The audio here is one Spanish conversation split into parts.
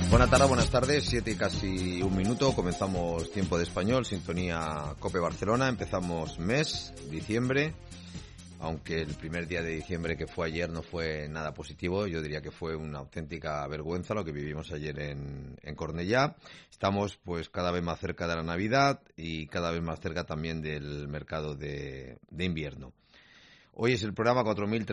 Buenas tardes, 7 y casi un minuto, comenzamos Tiempo de Español, sintonía COPE Barcelona, empezamos mes, diciembre, aunque el primer día de diciembre que fue ayer no fue nada positivo, yo diría que fue una auténtica vergüenza lo que vivimos ayer en Cornellá. Estamos pues cada vez más cerca de la Navidad y cada vez más cerca también del mercado de invierno. Hoy es el programa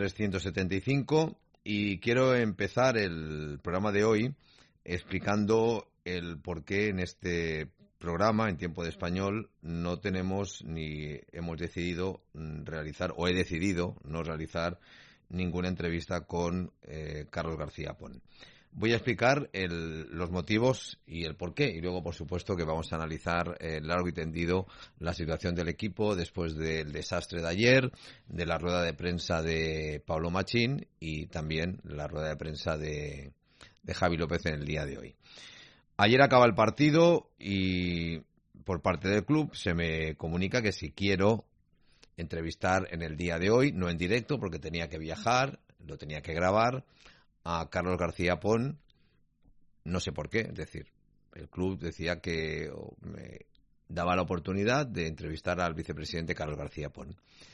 4375 y quiero empezar el programa de hoy explicando el por qué en este programa, en Tiempo de Español, no tenemos ni hemos decidido realizar, o he decidido no realizar ninguna entrevista con Carlos García Pon. Voy a explicar los motivos y el por qué, y luego, por supuesto, que vamos a analizar largo y tendido la situación del equipo después del desastre de ayer, de la rueda de prensa de Pablo Machín y también la rueda de prensa de Javi López en el día de hoy. Ayer acaba el partido y por parte del club se me comunica que si quiero entrevistar en el día de hoy, no en directo porque tenía que viajar, lo tenía que grabar, a Carlos García Pon, no sé por qué, es decir, el club decía que me daba la oportunidad de entrevistar al vicepresidente Carlos García Pon.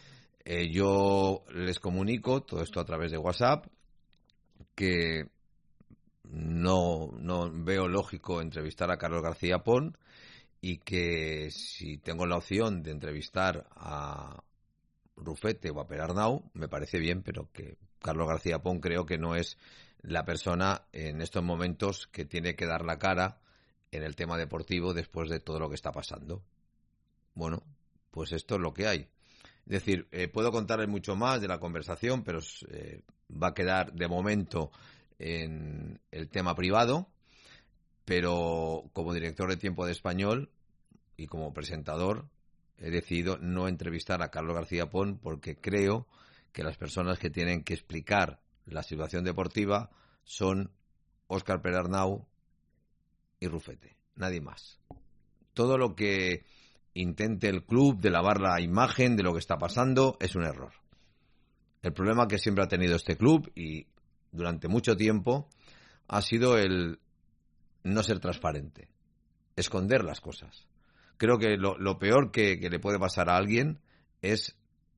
Yo les comunico todo esto a través de WhatsApp, que no veo lógico entrevistar a Carlos García Pon y que si tengo la opción de entrevistar a Rufete o a Perarnau, me parece bien, pero que Carlos García Pon creo que no es la persona en estos momentos que tiene que dar la cara en el tema deportivo después de todo lo que está pasando. Bueno, pues esto es lo que hay. Es decir, puedo contarles mucho más de la conversación, pero va a quedar de momento en el tema privado, pero como director de Tiempo de Español y como presentador he decidido no entrevistar a Carlos García Pon porque creo que las personas que tienen que explicar la situación deportiva son Óscar Perarnau y Rufete, nadie más. Todo lo que intente el club de lavar la imagen de lo que está pasando es un error. El problema que siempre ha tenido este club y durante mucho tiempo ha sido el no ser transparente, esconder las cosas. Creo que lo peor que le puede pasar a alguien es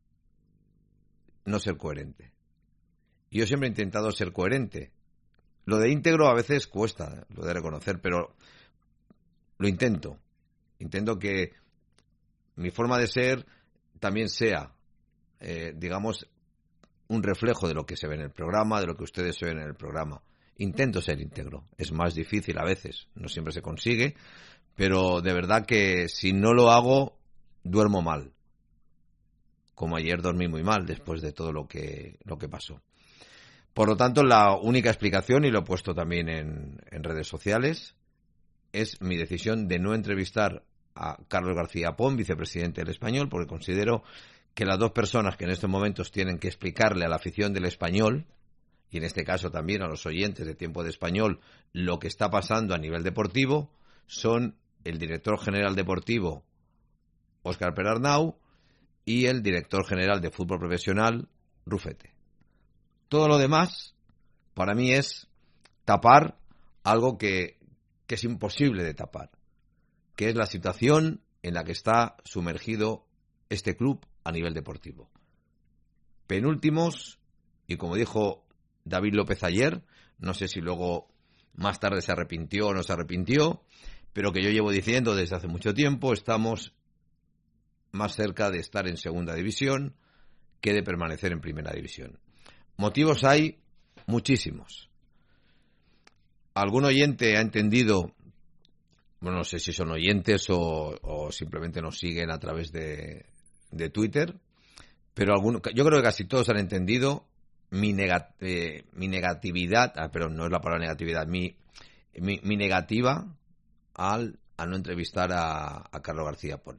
no ser coherente. Yo siempre he intentado ser coherente. Lo de íntegro a veces cuesta, lo de reconocer, pero lo intento. Intento que mi forma de ser también sea, digamos, un reflejo de lo que se ve en el programa, de lo que ustedes ven en el programa. Intento ser íntegro. Es más difícil a veces, no siempre se consigue, pero de verdad que si no lo hago, duermo mal. Como ayer dormí muy mal después de todo lo que pasó. Por lo tanto, la única explicación, y lo he puesto también en redes sociales, es mi decisión de no entrevistar a Carlos García Pon, vicepresidente del Español, porque considero que las dos personas que en estos momentos tienen que explicarle a la afición del Español, y en este caso también a los oyentes de Tiempo de Español, lo que está pasando a nivel deportivo, son el director general deportivo, Óscar Perarnau, y el director general de fútbol profesional, Rufete. Todo lo demás, para mí, es tapar algo que es imposible de tapar, que es la situación en la que está sumergido este club a nivel deportivo. Penúltimos, y como dijo David López ayer, no sé si luego más tarde se arrepintió o no se arrepintió, pero que yo llevo diciendo desde hace mucho tiempo, estamos más cerca de estar en segunda división que de permanecer en primera división. Motivos hay muchísimos. Algún oyente ha entendido, bueno, no sé si son oyentes o simplemente nos siguen a través de Twitter, pero yo creo que casi todos han entendido mi negatividad, perdón, no es la palabra negatividad, mi negativa a no entrevistar a Carlos García Pon.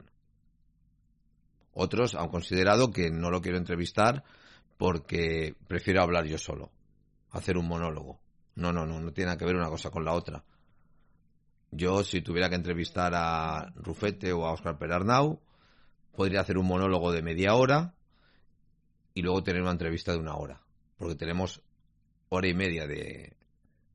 Otros han considerado que no lo quiero entrevistar porque prefiero hablar yo solo, hacer un monólogo. No tiene nada que ver una cosa con la otra. Yo, si tuviera que entrevistar a Rufete o a Óscar Perarnau, podría hacer un monólogo de media hora y luego tener una entrevista de 1 hora, porque tenemos hora y media de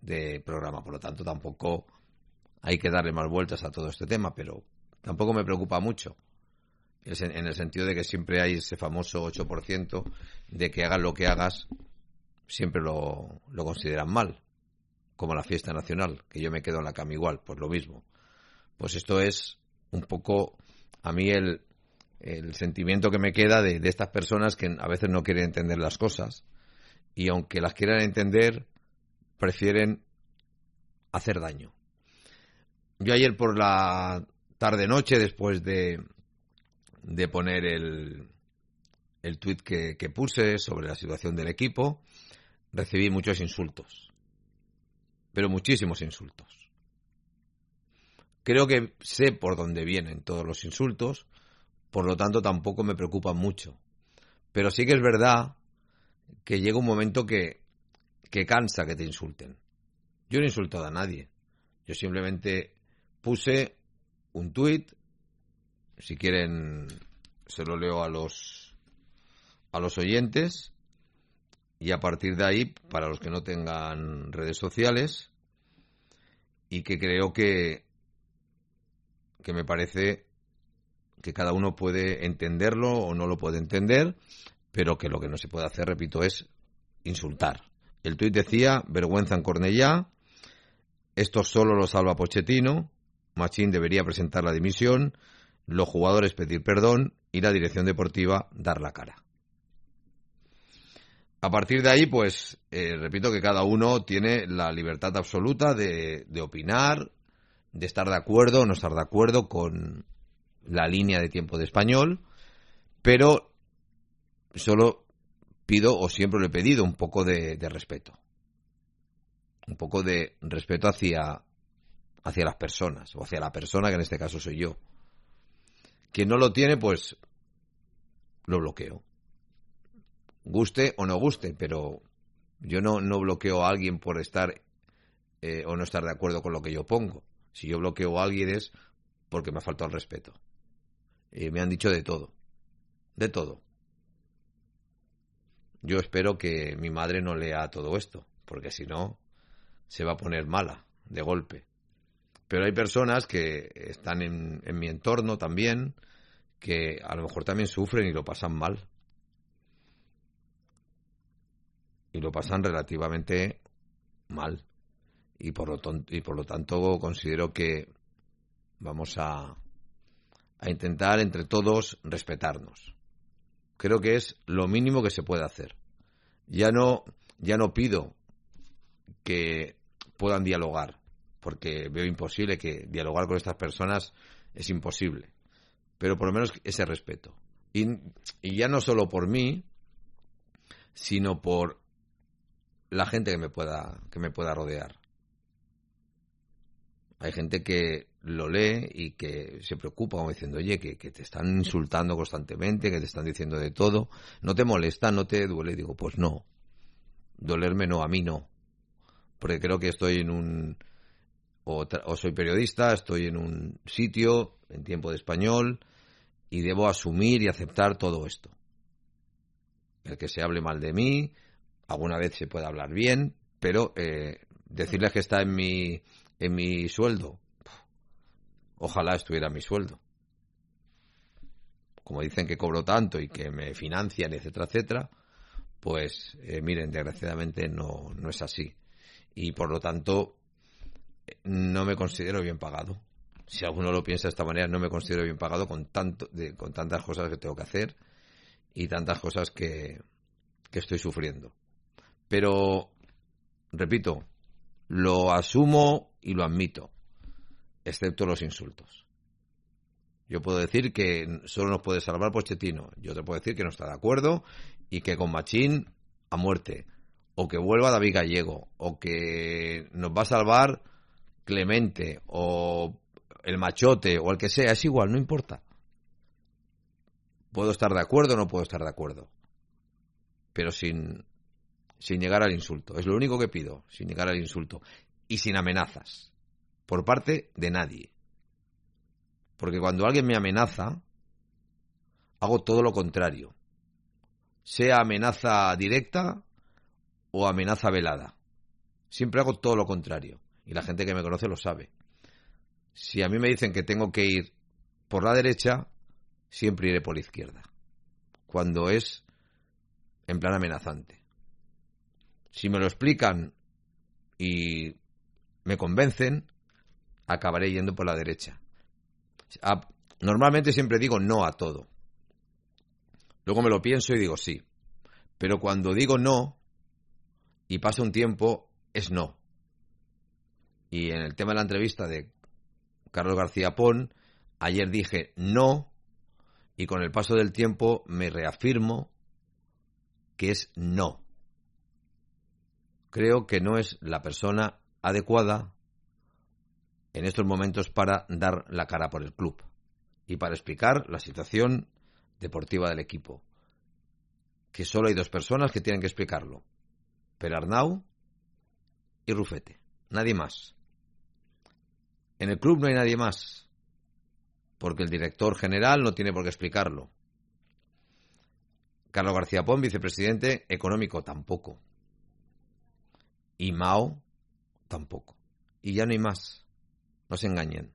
de programa. Por lo tanto, tampoco hay que darle más vueltas a todo este tema, pero tampoco me preocupa mucho. Es en el sentido de que siempre hay ese famoso 8% de que hagas lo que hagas, siempre lo consideran mal. Como la fiesta nacional, que yo me quedo en la cama igual, pues lo mismo. Pues esto es un poco a mí el sentimiento que me queda de estas personas que a veces no quieren entender las cosas y aunque las quieran entender, prefieren hacer daño. Yo ayer por la tarde-noche, después de poner el tuit que puse sobre la situación del equipo, recibí muchos insultos. Pero muchísimos insultos. Creo que sé por dónde vienen todos los insultos, por lo tanto tampoco me preocupan mucho. Pero sí que es verdad que llega un momento que cansa que te insulten. Yo no he insultado a nadie. Yo simplemente puse un tuit, si quieren se lo leo a los oyentes, y a partir de ahí, para los que no tengan redes sociales, y que creo que me parece que cada uno puede entenderlo o no lo puede entender, pero que lo que no se puede hacer, repito, es insultar. El tuit decía: vergüenza en Cornellá, esto solo lo salva Pochettino, Machín debería presentar la dimisión, los jugadores pedir perdón y la dirección deportiva dar la cara. A partir de ahí, pues, repito que cada uno tiene la libertad absoluta de opinar, de estar de acuerdo o no estar de acuerdo con la línea de tiempo de Español, pero solo pido, o siempre lo he pedido, un poco de respeto. Un poco de respeto hacia las personas, o hacia la persona, que en este caso soy yo. Quien no lo tiene, pues lo bloqueo. Guste o no guste, pero yo no bloqueo a alguien por estar o no estar de acuerdo con lo que yo pongo. Si yo bloqueo a alguien es porque me ha faltado el respeto. Me han dicho de todo. De todo. Yo espero que mi madre no lea todo esto, porque si no, se va a poner mala, de golpe. Pero hay personas que están en mi entorno también, que a lo mejor también sufren y lo pasan mal. Y lo pasan relativamente mal. Y por lo tanto considero que vamos a intentar entre todos respetarnos. Creo que es lo mínimo que se puede hacer. Ya no pido que puedan dialogar, porque veo imposible que dialogar con estas personas es imposible. Pero por lo menos ese respeto. Y ya no solo por mí, sino por la gente que me pueda rodear. Hay gente que lo lee y que se preocupa como diciendo, oye, que te están insultando constantemente, que te están diciendo de todo. ¿No te molesta? ¿No te duele? Y digo, pues no. Dolerme no, a mí no. Porque creo que estoy en o soy periodista, estoy en un sitio, en tiempo de Español, y debo asumir y aceptar todo esto. El que se hable mal de mí, alguna vez se puede hablar bien, pero decirles que está en mi sueldo, ojalá estuviera en mi sueldo. Como dicen que cobro tanto y que me financian, etcétera, etcétera, pues miren, desgraciadamente no es así. Y por lo tanto, no me considero bien pagado. Si alguno lo piensa de esta manera, no me considero bien pagado con tantas cosas que tengo que hacer y tantas cosas que estoy sufriendo. Pero, repito, lo asumo y lo admito, excepto los insultos. Yo puedo decir que solo nos puede salvar Pochettino. Yo te puedo decir que no está de acuerdo y que con Machín a muerte. O que vuelva David Gallego. O que nos va a salvar Clemente. O el Machote. O el que sea. Es igual, no importa. Puedo estar de acuerdo o no puedo estar de acuerdo. Pero sin llegar al insulto. Es lo único que pido. Sin llegar al insulto. Y sin amenazas. Por parte de nadie. Porque cuando alguien me amenaza, hago todo lo contrario. Sea amenaza directa o amenaza velada. Siempre hago todo lo contrario. Y la gente que me conoce lo sabe. Si a mí me dicen que tengo que ir por la derecha, siempre iré por la izquierda. Cuando es en plan amenazante. Si me lo explican y me convencen, acabaré yendo por la derecha. Normalmente siempre digo no a todo. Luego me lo pienso y digo sí. Pero cuando digo no y pasa un tiempo, es no. Y en el tema de la entrevista de Carlos García Pon, ayer dije no y con el paso del tiempo me reafirmo que es no. Creo que no es la persona adecuada en estos momentos para dar la cara por el club y para explicar la situación deportiva del equipo. Que solo hay dos personas que tienen que explicarlo: Perarnau y Rufete. Nadie más. En el club no hay nadie más, porque el director general no tiene por qué explicarlo. Carlos García Pon, vicepresidente económico, tampoco. Y Mao, tampoco. Y ya no hay más. No se engañen.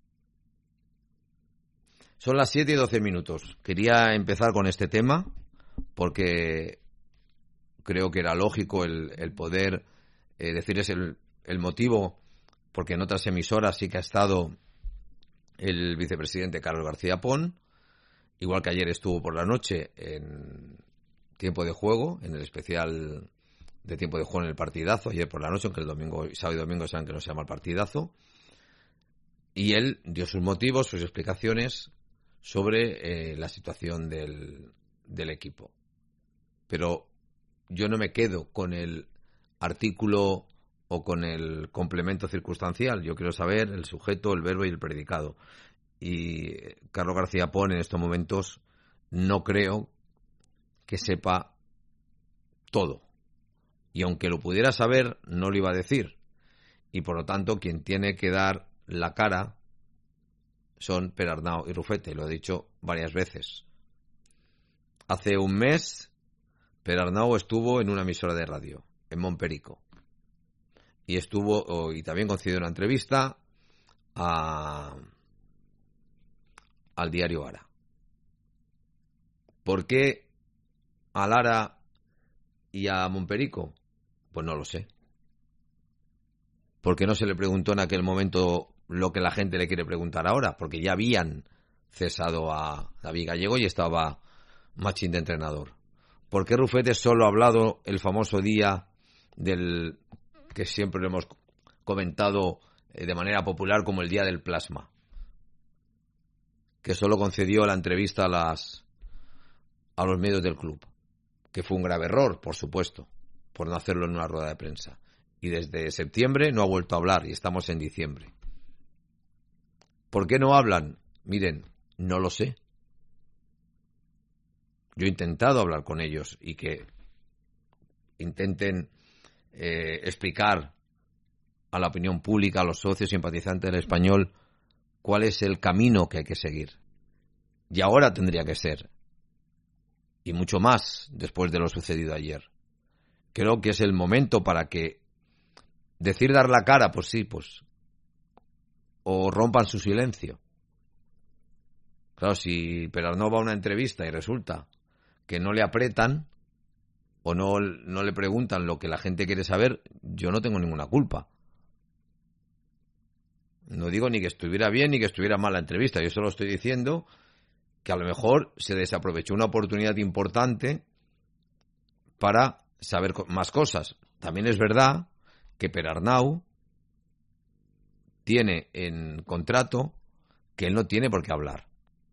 Son las 7:12. Quería empezar con este tema porque creo que era lógico el poder decirles el motivo, porque en otras emisoras sí que ha estado el vicepresidente Carlos García Pon, igual que ayer estuvo por la noche en Tiempo de Juego, en el especial de Tiempo de Juego en el Partidazo, ayer por la noche, aunque el domingo, sábado y domingo saben que no se llama el Partidazo, y él dio sus motivos, sus explicaciones sobre la situación del equipo. Pero yo no me quedo con el artículo o con el complemento circunstancial. Yo quiero saber el sujeto, el verbo y el predicado. Y Carlos García Pon en estos momentos no creo que sepa todo. Y aunque lo pudiera saber, no lo iba a decir. Y por lo tanto, quien tiene que dar la cara son Perarnau y Rufete. Lo he dicho varias veces. Hace un mes, Perarnau estuvo en una emisora de radio, en Montperico. Y también concedió una entrevista al diario Ara. ¿Por qué a Lara y a Montperico? Pues no lo sé. Porque no se le preguntó en aquel momento lo que la gente le quiere preguntar ahora, porque ya habían cesado a David Gallego y estaba Machín de entrenador. ¿Por qué Rufete solo ha hablado el famoso día del que siempre lo hemos comentado de manera popular como el día del plasma? Que solo concedió la entrevista a los medios del club. Que fue un grave error, por supuesto, por no hacerlo en una rueda de prensa. Y desde septiembre no ha vuelto a hablar y estamos en diciembre. ¿Por qué no hablan? Miren, no lo sé. Yo he intentado hablar con ellos y que intenten explicar a la opinión pública, a los socios simpatizantes del Español, cuál es el camino que hay que seguir. Y ahora tendría que ser. Y mucho más después de lo sucedido ayer. Creo que es el momento para que decir dar la cara, pues sí, pues. O rompan su silencio. Claro, si Perarnau va a una entrevista y resulta que no le apretan o no le preguntan lo que la gente quiere saber, yo no tengo ninguna culpa. No digo ni que estuviera bien ni que estuviera mal la entrevista. Yo solo estoy diciendo que a lo mejor se desaprovechó una oportunidad importante para saber más cosas. También es verdad que Perarnau tiene en contrato que él no tiene por qué hablar.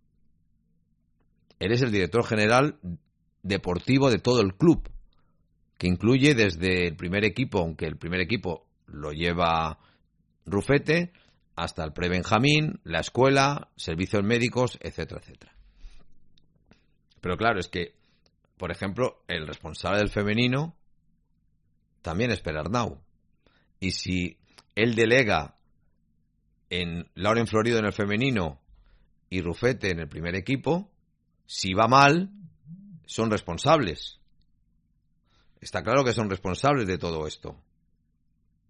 Él es el director general deportivo de todo el club, que incluye desde el primer equipo, aunque el primer equipo lo lleva Rufete, hasta el pre-Benjamín, la escuela, servicios médicos, etcétera, etcétera. Pero claro, es que, por ejemplo, el responsable del femenino también es Perarnau. Y si él delega en Lauren Florido en el femenino y Rufete en el primer equipo, si va mal, son responsables. Está claro que son responsables de todo esto.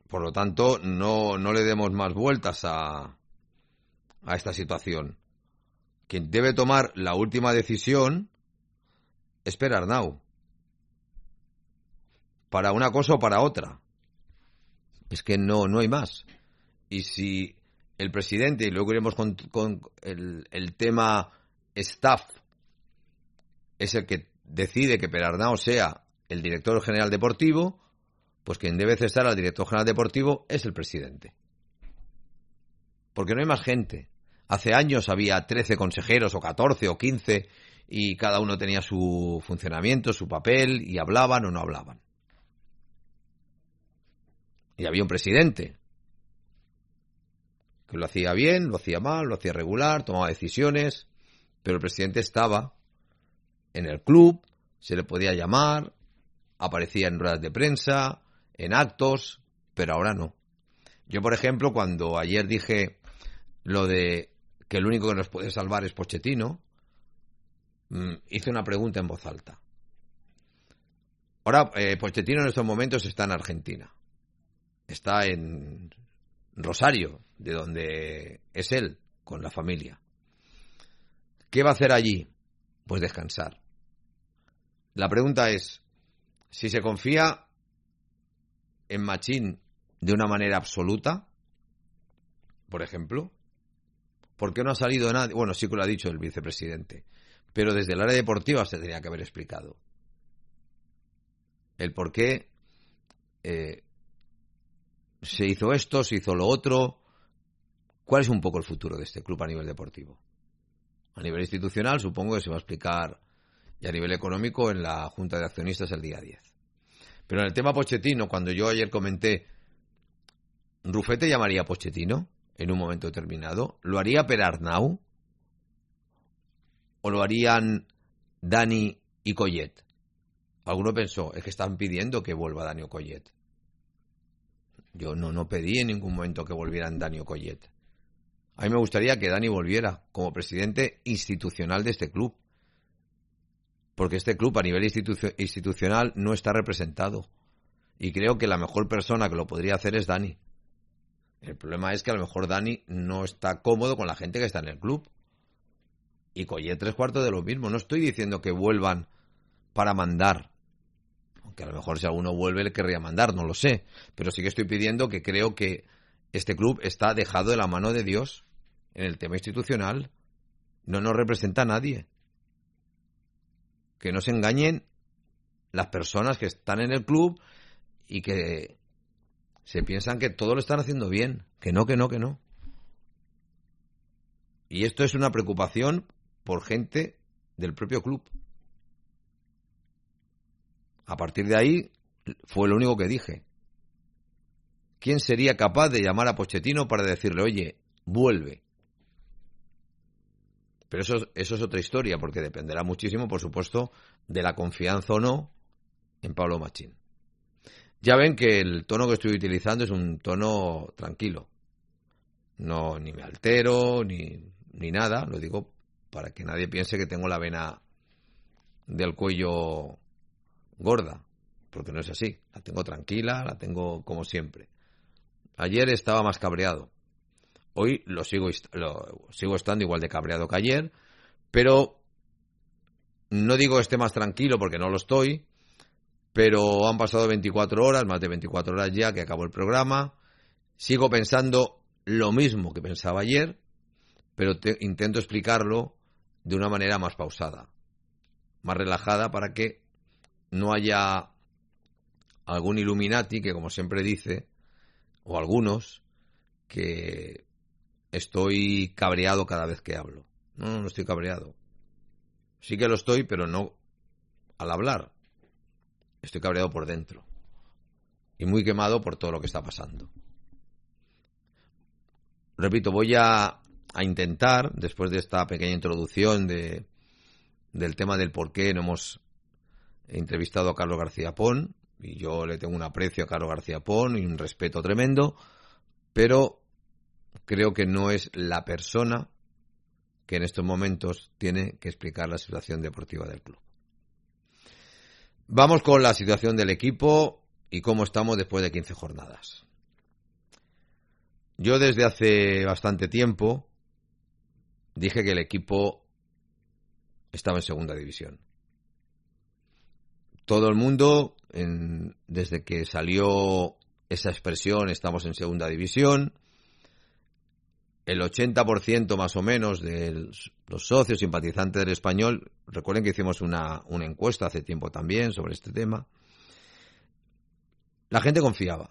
Por lo tanto, no le demos más vueltas a esta situación. Quien debe tomar la última decisión es Per Arnau. Para una cosa o para otra. Es que no hay más. Y si el presidente, y luego iremos con el tema staff, es el que decide que Per Arnau sea el director general deportivo, pues quien debe cesar al director general deportivo es el presidente. Porque no hay más gente. Hace años había 13 consejeros, o 14, o 15, y cada uno tenía su funcionamiento, su papel, y hablaban o no hablaban. Y había un presidente que lo hacía bien, lo hacía mal, lo hacía regular, tomaba decisiones, pero el presidente estaba en el club, se le podía llamar, aparecía en ruedas de prensa, en actos, pero ahora no. Yo, por ejemplo, cuando ayer dije lo de que el único que nos puede salvar es Pochettino, hice una pregunta en voz alta. Ahora, Pochettino en estos momentos está en Argentina. Está en Rosario, de donde es él, con la familia. ¿Qué va a hacer allí? Pues descansar. La pregunta es, si se confía en Machín de una manera absoluta, por ejemplo, ¿por qué no ha salido nadie? Bueno, sí que lo ha dicho el vicepresidente, pero desde el área deportiva se tenía que haber explicado el por qué se hizo esto, se hizo lo otro. ¿Cuál es un poco el futuro de este club a nivel deportivo? A nivel institucional supongo que se va a explicar, y a nivel económico en la Junta de Accionistas el día 10. Pero en el tema Pochettino, cuando yo ayer comenté, ¿Rufete llamaría a Pochettino en un momento determinado? ¿Lo haría Per Arnau? ¿O lo harían Dani y Collet? Alguno pensó, es que están pidiendo que vuelva Dani o Collet. Yo no pedí en ningún momento que volvieran Dani o Collet. A mí me gustaría que Dani volviera como presidente institucional de este club. Porque este club a nivel institucional no está representado. Y creo que la mejor persona que lo podría hacer es Dani. El problema es que a lo mejor Dani no está cómodo con la gente que está en el club. Y Collet 3/4 de lo mismo. No estoy diciendo que vuelvan para mandar. Aunque a lo mejor si alguno vuelve le querría mandar, no lo sé. Pero sí que estoy pidiendo que creo que este club está dejado de la mano de Dios en el tema institucional. No nos representa a nadie. Que no se engañen las personas que están en el club y que se piensan que todo lo están haciendo bien. Que no. Y esto es una preocupación por gente del propio club. A partir de ahí fue lo único que dije. ¿Quién sería capaz de llamar a Pochettino para decirle, oye, vuelve? Pero eso es otra historia, porque dependerá muchísimo, por supuesto, de la confianza o no en Pablo Machín. Ya ven que el tono que estoy utilizando es un tono tranquilo. No, ni me altero, ni nada. Lo digo para que nadie piense que tengo la vena del cuello gorda, porque no es así. La tengo tranquila, la tengo como siempre. Ayer estaba más cabreado. Hoy sigo estando igual de cabreado que ayer, pero no digo esté más tranquilo porque no lo estoy, pero han pasado 24 horas, más de 24 horas ya que acabó el programa. Sigo pensando lo mismo que pensaba ayer, pero intento explicarlo de una manera más pausada, más relajada, para que no haya algún Illuminati que, como siempre dice, o algunos, que estoy cabreado cada vez que hablo. No estoy cabreado. Sí que lo estoy, pero no al hablar. Estoy cabreado por dentro. Y muy quemado por todo lo que está pasando. Repito, voy a intentar, después de esta pequeña introducción del tema del por qué no hemos entrevistado a Carlos García Pon, y yo le tengo un aprecio a Carlos García Pon y un respeto tremendo, pero creo que no es la persona que en estos momentos tiene que explicar la situación deportiva del club. Vamos con la situación del equipo y cómo estamos después de 15 jornadas. Yo desde hace bastante tiempo dije que el equipo estaba en segunda división. Todo el mundo, desde que salió esa expresión, estamos en segunda división, el 80% más o menos de los socios simpatizantes del Español, recuerden que hicimos una encuesta hace tiempo también sobre este tema, la gente confiaba.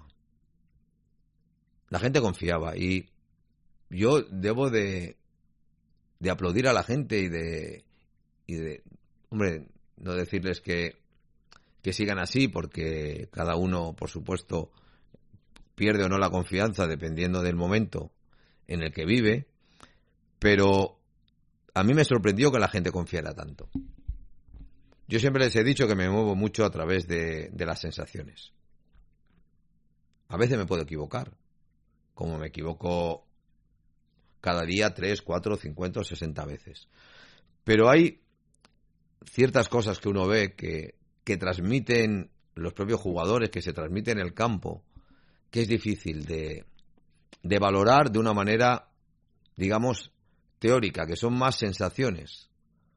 La gente confiaba y yo debo de aplaudir a la gente y de hombre, no decirles que sigan así, porque cada uno, por supuesto, pierde o no la confianza dependiendo del momento en el que vive, pero a mí me sorprendió que la gente confiara tanto. Yo siempre les he dicho que me muevo mucho a través de las sensaciones. A veces me puedo equivocar, como me equivoco cada día 3, 4, 50 o 60 veces. Pero hay ciertas cosas que uno ve que transmiten los propios jugadores, que se transmiten en el campo, que es difícil de valorar de una manera, digamos, teórica, que son más sensaciones.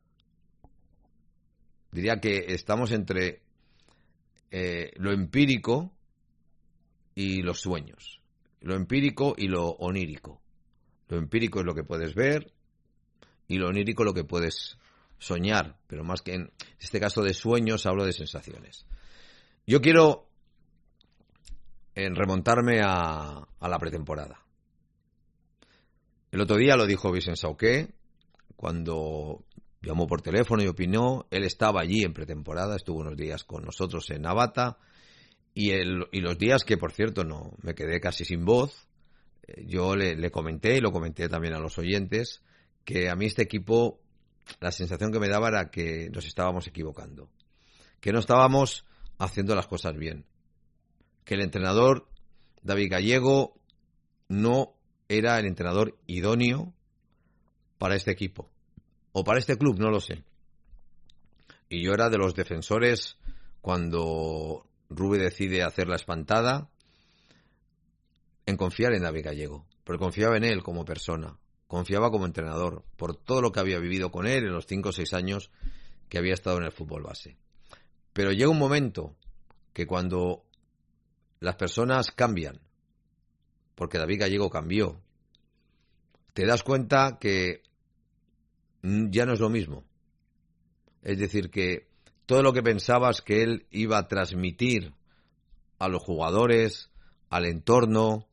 Diría que estamos entre lo empírico y los sueños. Lo empírico y lo onírico. Lo empírico es lo que puedes ver y lo onírico lo que puedes soñar, pero más que en este caso de sueños hablo de sensaciones. Yo quiero remontarme a la pretemporada. El otro día lo dijo Vicent Sauqué cuando llamó por teléfono y opinó. Él estaba allí en pretemporada, estuvo unos días con nosotros en Navata y los días que, por cierto, no me quedé casi sin voz, yo le comenté y lo comenté también a los oyentes que a mí este equipo la sensación que me daba era que nos estábamos equivocando, que no estábamos haciendo las cosas bien, que el entrenador David Gallego no era el entrenador idóneo para este equipo o para este club, no lo sé. Y yo era de los defensores cuando Rubí decide hacer la espantada en confiar en David Gallego, pero confiaba en él como persona, confiaba como entrenador por todo lo que había vivido con él en los 5 o 6 años que había estado en el fútbol base. Pero llega un momento que cuando las personas cambian, porque David Gallego cambió, te das cuenta que ya no es lo mismo. Es decir, que todo lo que pensabas que él iba a transmitir a los jugadores, al entorno,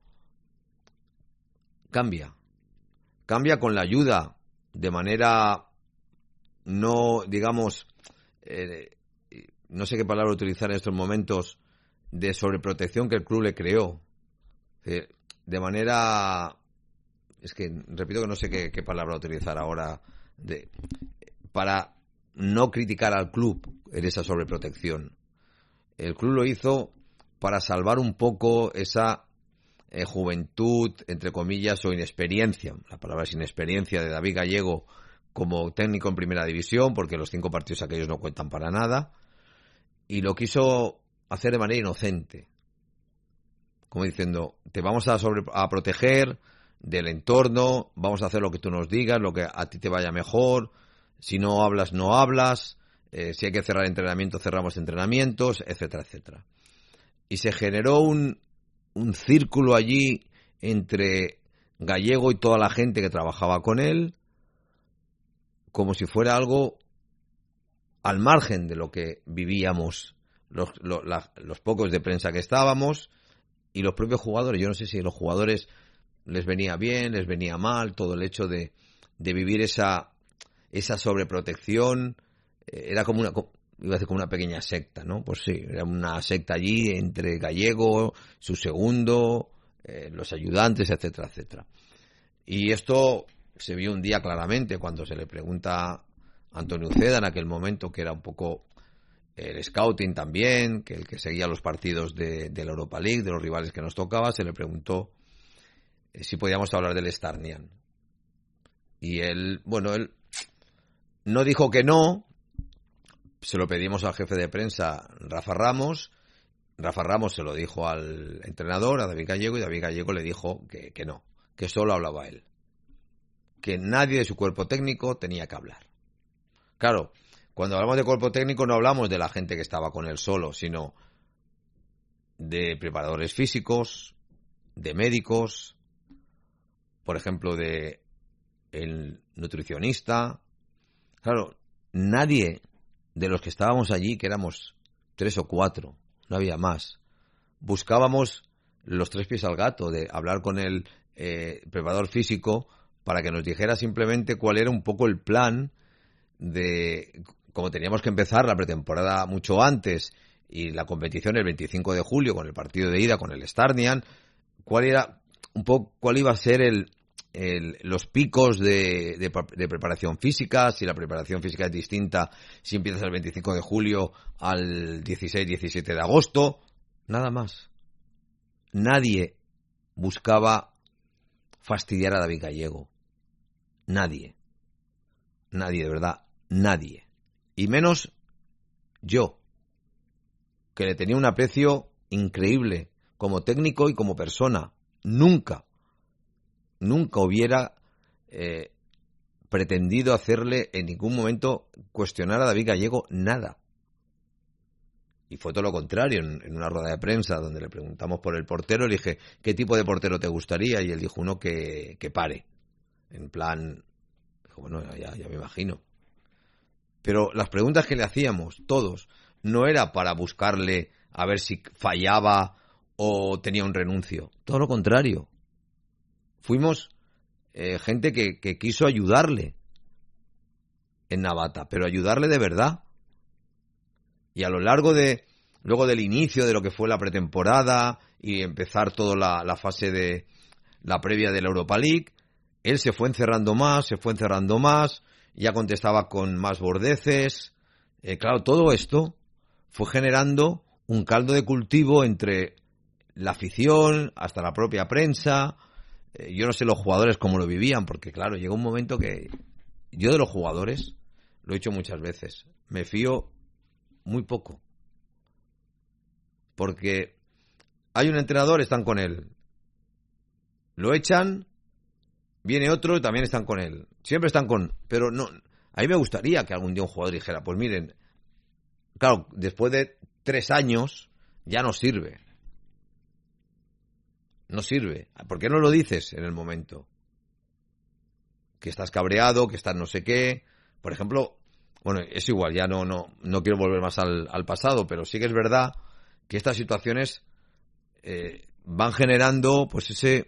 cambia. Cambia con la ayuda, de manera no, digamos, no sé qué palabra utilizar en estos momentos, de sobreprotección que el club le creó. De manera, es que repito que no sé qué palabra utilizar ahora, para no criticar al club en esa sobreprotección. El club lo hizo para salvar un poco esa juventud, entre comillas, o inexperiencia. La palabra es inexperiencia de David Gallego como técnico en primera división, porque los 5 partidos aquellos no cuentan para nada, y lo quiso hacer de manera inocente, como diciendo, te vamos a proteger del entorno, vamos a hacer lo que tú nos digas, lo que a ti te vaya mejor, si no hablas, no hablas, si hay que cerrar entrenamientos, cerramos entrenamientos, etcétera, etcétera. Y se generó un círculo allí entre Gallego y toda la gente que trabajaba con él, como si fuera algo al margen de lo que vivíamos los pocos de prensa que estábamos y los propios jugadores. Yo no sé si a los jugadores les venía bien, les venía mal, todo el hecho de vivir esa sobreprotección. Era como iba a decir como una pequeña secta, ¿no? Pues sí, era una secta allí entre Gallego, su segundo, los ayudantes, etcétera, etcétera. Y esto se vio un día claramente cuando se le pregunta a Antonio Uceda, en aquel momento, que era un poco el scouting también, que el que seguía los partidos de la Europa League, de los rivales que nos tocaba, se le preguntó si podíamos hablar del Starnian. Y él no dijo que no. Se lo pedimos al jefe de prensa, Rafa Ramos. Rafa Ramos se lo dijo al entrenador, a David Gallego, y David Gallego le dijo que no. que solo hablaba él, que nadie de su cuerpo técnico tenía que hablar. Claro, cuando hablamos de cuerpo técnico no hablamos de la gente que estaba con él solo, sino de preparadores físicos, de médicos, por ejemplo, de el nutricionista. Claro, nadie de los que estábamos allí, que éramos 3 o 4, no había más, buscábamos los 3 pies al gato, de hablar con el preparador físico para que nos dijera simplemente cuál era un poco el plan de, como teníamos que empezar la pretemporada mucho antes y la competición el 25 de julio con el partido de ida con el Starnian, cuál era un poco, cuál iba a ser los picos de preparación física, si la preparación física es distinta, si empiezas el 25 de julio al 16-17 de agosto, nada más. Nadie buscaba fastidiar a David Gallego. Nadie, de verdad, nadie. Y menos yo, que le tenía un aprecio increíble como técnico y como persona. Nunca hubiera pretendido hacerle en ningún momento cuestionar a David Gallego nada. Y fue todo lo contrario. En una rueda de prensa donde le preguntamos por el portero, le dije, ¿qué tipo de portero te gustaría? Y él dijo, uno que pare. En plan, dijo, bueno, ya me imagino. Pero las preguntas que le hacíamos, todos, no era para buscarle a ver si fallaba o tenía un renuncio. Todo lo contrario. Fuimos gente que quiso ayudarle en Navata, pero ayudarle de verdad. Y a lo largo luego del inicio de lo que fue la pretemporada y empezar toda la fase de la previa de la Europa League, él se fue encerrando más, ya contestaba con más bordeces. Claro, todo esto fue generando un caldo de cultivo entre la afición, hasta la propia prensa. Yo no sé los jugadores cómo lo vivían, porque claro, llegó un momento que yo de los jugadores, lo he dicho muchas veces, me fío muy poco. Porque hay un entrenador, están con él. Lo echan, viene otro y también están con él. Siempre están con... Pero no, a mí me gustaría que algún día un jugador dijera, pues miren, claro, después de 3 años ya no sirve. No sirve. ¿Por qué no lo dices en el momento? Que estás cabreado, que estás no sé qué. Por ejemplo, bueno, es igual, ya no quiero volver más al pasado, pero sí que es verdad que estas situaciones van generando, pues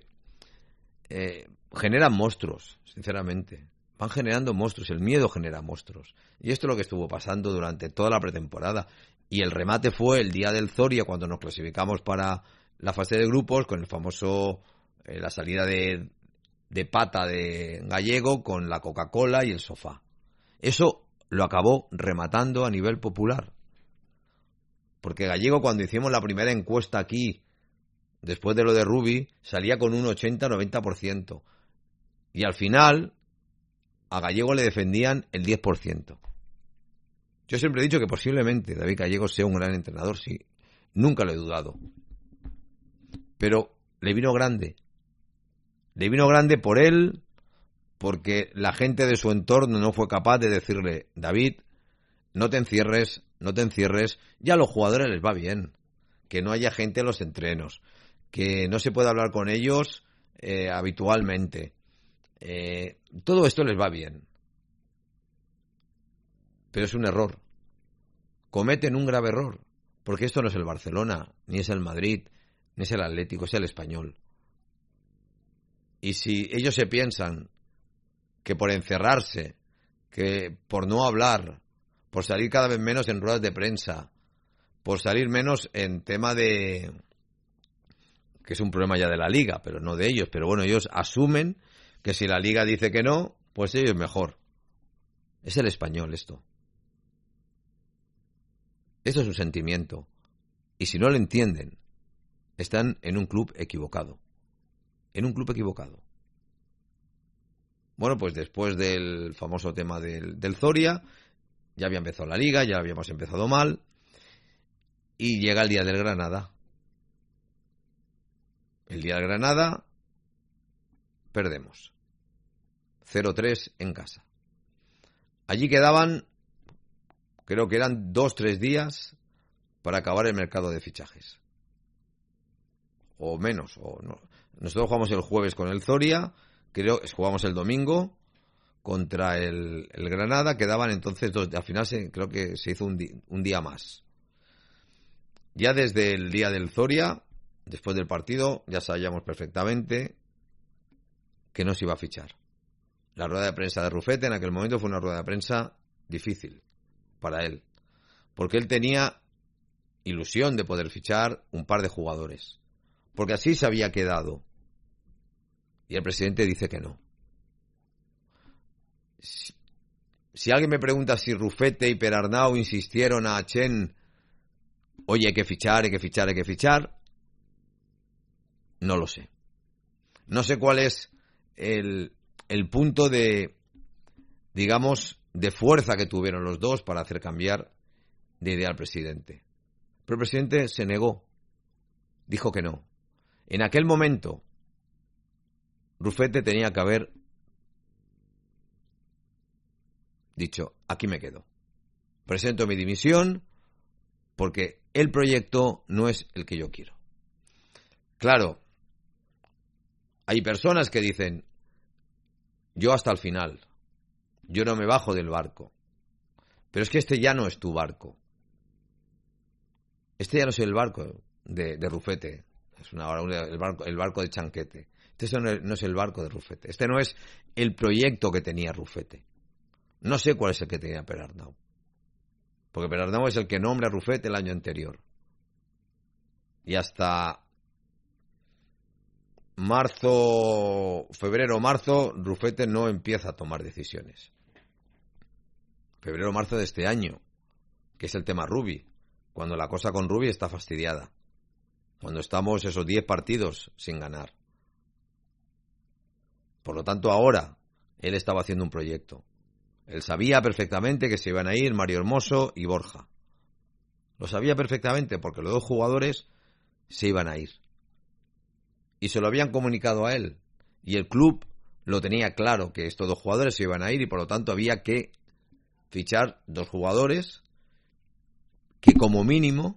generan monstruos, sinceramente. Van generando monstruos, el miedo genera monstruos. Y esto es lo que estuvo pasando durante toda la pretemporada. Y el remate fue el día del Zoria, cuando nos clasificamos para la fase de grupos, con el famoso, la salida de pata de Gallego con la Coca-Cola y el sofá. Eso lo acabó rematando a nivel popular. Porque Gallego, cuando hicimos la primera encuesta aquí, después de lo de Rubi, salía con un 80-90%. Y al final, a Gallego le defendían el 10%. Yo siempre he dicho que posiblemente David Gallego sea un gran entrenador, sí. Nunca lo he dudado. Pero le vino grande. Le vino grande por él, porque la gente de su entorno no fue capaz de decirle, David, no te encierres, ya a los jugadores les va bien, que no haya gente en los entrenos, que no se pueda hablar con ellos habitualmente. Todo esto les va bien. Pero es un error. Cometen un grave error, porque esto no es el Barcelona, ni es el Madrid, ni es el Atlético, es el Español. Y si ellos se piensan que por encerrarse, que por no hablar, por salir cada vez menos en ruedas de prensa, por salir menos en tema de... que es un problema ya de la Liga, pero no de ellos, pero bueno, ellos asumen que si la Liga dice que no, pues ellos mejor. Es el Español esto. Esto es un sentimiento. Y si no lo entienden, están en un club equivocado. En un club equivocado. Bueno, pues después del famoso tema del Zoria, ya había empezado la Liga, ya habíamos empezado mal, y llega el día del Granada. El día del Granada, perdemos. 0-3 en casa. Allí quedaban, creo que eran 2-3 días para acabar el mercado de fichajes. O menos, o no. Nosotros jugamos el jueves con el Zoria, jugamos el domingo contra el Granada, quedaban entonces al final creo que se hizo un día más. Ya desde el día del Zoria, después del partido, ya sabíamos perfectamente que no se iba a fichar. La rueda de prensa de Rufete en aquel momento fue una rueda de prensa difícil para él, porque él tenía ilusión de poder fichar un par de jugadores, porque así se había quedado, y el presidente dice que no. Si alguien me pregunta si Rufete y Perarnau insistieron a Chen, oye, hay que fichar, no lo sé. No sé cuál es el punto de, digamos, de fuerza que tuvieron los dos para hacer cambiar de idea al presidente. Pero el presidente se negó, dijo que no. En aquel momento, Rufete tenía que haber dicho, aquí me quedo. Presento mi dimisión porque el proyecto no es el que yo quiero. Claro, hay personas que dicen, yo hasta el final, yo no me bajo del barco. Pero es que este ya no es tu barco. Este ya no es el barco de Rufete. Es el barco de Chanquete. Este no es el barco de Rufete. Este no es el proyecto que tenía Rufete. No sé cuál es el que tenía Perarnau. Porque Perarnau es el que nombra a Rufete el año anterior. Y hasta febrero o marzo, Rufete no empieza a tomar decisiones. Febrero o marzo de este año, que es el tema Rubi. Cuando la cosa con Rubi está fastidiada. Cuando estamos esos 10 partidos sin ganar. Por lo tanto, ahora él estaba haciendo un proyecto. Él sabía perfectamente que se iban a ir Mario Hermoso y Borja. Lo sabía perfectamente porque los dos jugadores se iban a ir. Y se lo habían comunicado a él. Y el club lo tenía claro que estos dos jugadores se iban a ir y por lo tanto había que fichar dos jugadores que como mínimo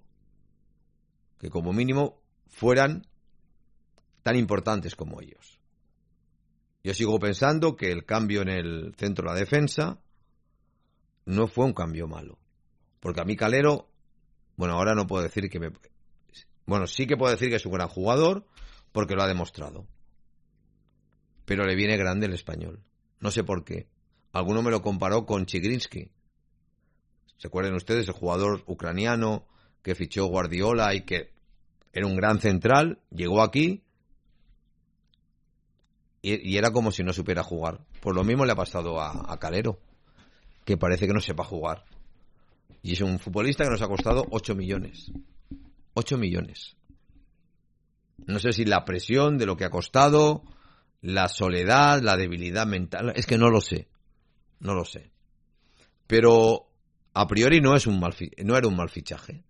fueran tan importantes como ellos. Yo sigo pensando que el cambio en el centro de la defensa no fue un cambio malo. Porque a mí Calero, ahora no puedo decir que sí que puedo decir que es un gran jugador porque lo ha demostrado. Pero le viene grande el Español. No sé por qué. Alguno me lo comparó con Chigrinsky. ¿Se acuerdan ustedes? El jugador ucraniano que fichó Guardiola y que era un gran central, llegó aquí y era como si no supiera jugar. Pues lo mismo le ha pasado a Calero, que parece que no sepa jugar. Y es un futbolista que nos ha costado 8 millones. 8 millones. No sé si la presión de lo que ha costado, la soledad, la debilidad mental, es que no lo sé. No lo sé. Pero a priori no era un mal fichaje.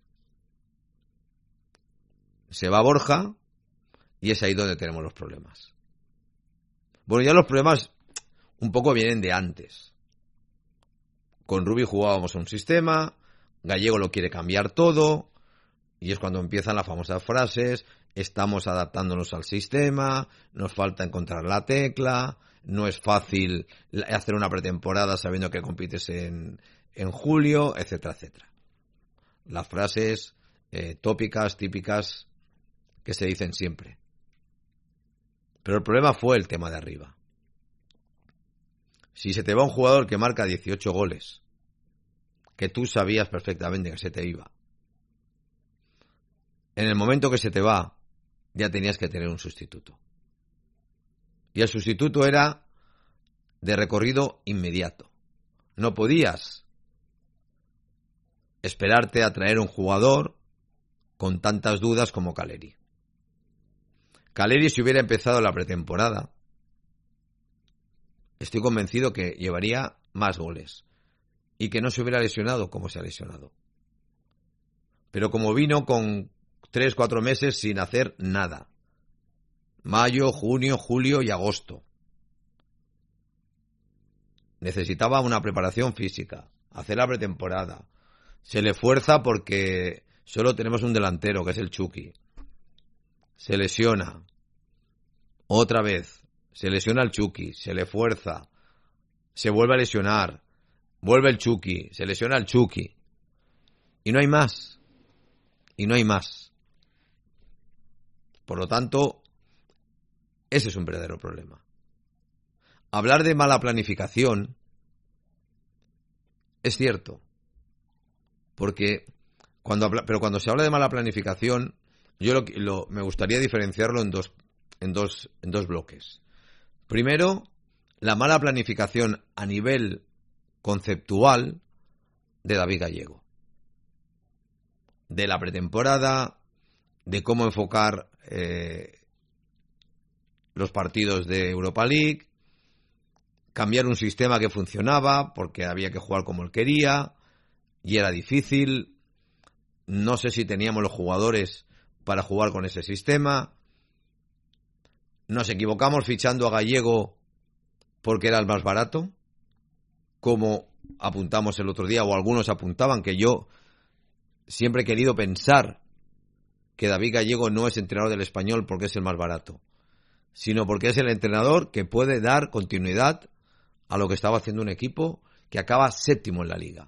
Se va Borja y es ahí donde tenemos los problemas. Bueno, ya los problemas un poco vienen de antes. Con Rubi jugábamos a un sistema, Gallego lo quiere cambiar todo, y es cuando empiezan las famosas frases, estamos adaptándonos al sistema, nos falta encontrar la tecla, no es fácil hacer una pretemporada sabiendo que compites en julio, etcétera, etcétera. Las frases tópicas, típicas, que se dicen siempre. Pero el problema fue el tema de arriba. Si se te va un jugador que marca 18 goles, que tú sabías perfectamente que se te iba, en el momento que se te va, ya tenías que tener un sustituto. Y el sustituto era de recorrido inmediato. No podías esperarte a traer un jugador con tantas dudas como Caleri. Caleri, si hubiera empezado la pretemporada, estoy convencido que llevaría más goles y que no se hubiera lesionado como se ha lesionado. Pero como vino con 3-4 meses sin hacer nada, mayo, junio, julio y agosto, necesitaba una preparación física, hacer la pretemporada. Se le fuerza porque solo tenemos un delantero, que es el Chucky. Se lesiona. Otra vez. Se lesiona el Chucky. Se le fuerza. Se vuelve a lesionar. Vuelve el Chucky. Se lesiona el Chucky. Y no hay más. Y no hay más. Por lo tanto, ese es un verdadero problema. Hablar de mala planificación es cierto. Porque cuando se habla de mala planificación, me gustaría diferenciarlo en dos bloques. Primero, la mala planificación a nivel conceptual de David Gallego. De la pretemporada, de cómo enfocar los partidos de Europa League, cambiar un sistema que funcionaba porque había que jugar como él quería y era difícil. No sé si teníamos los jugadores para jugar con ese sistema. Nos equivocamos fichando a Gallego porque era el más barato, como apuntamos el otro día, o algunos apuntaban, que yo siempre he querido pensar que David Gallego no es entrenador del Español porque es el más barato, sino porque es el entrenador que puede dar continuidad a lo que estaba haciendo un equipo que acaba séptimo en la liga.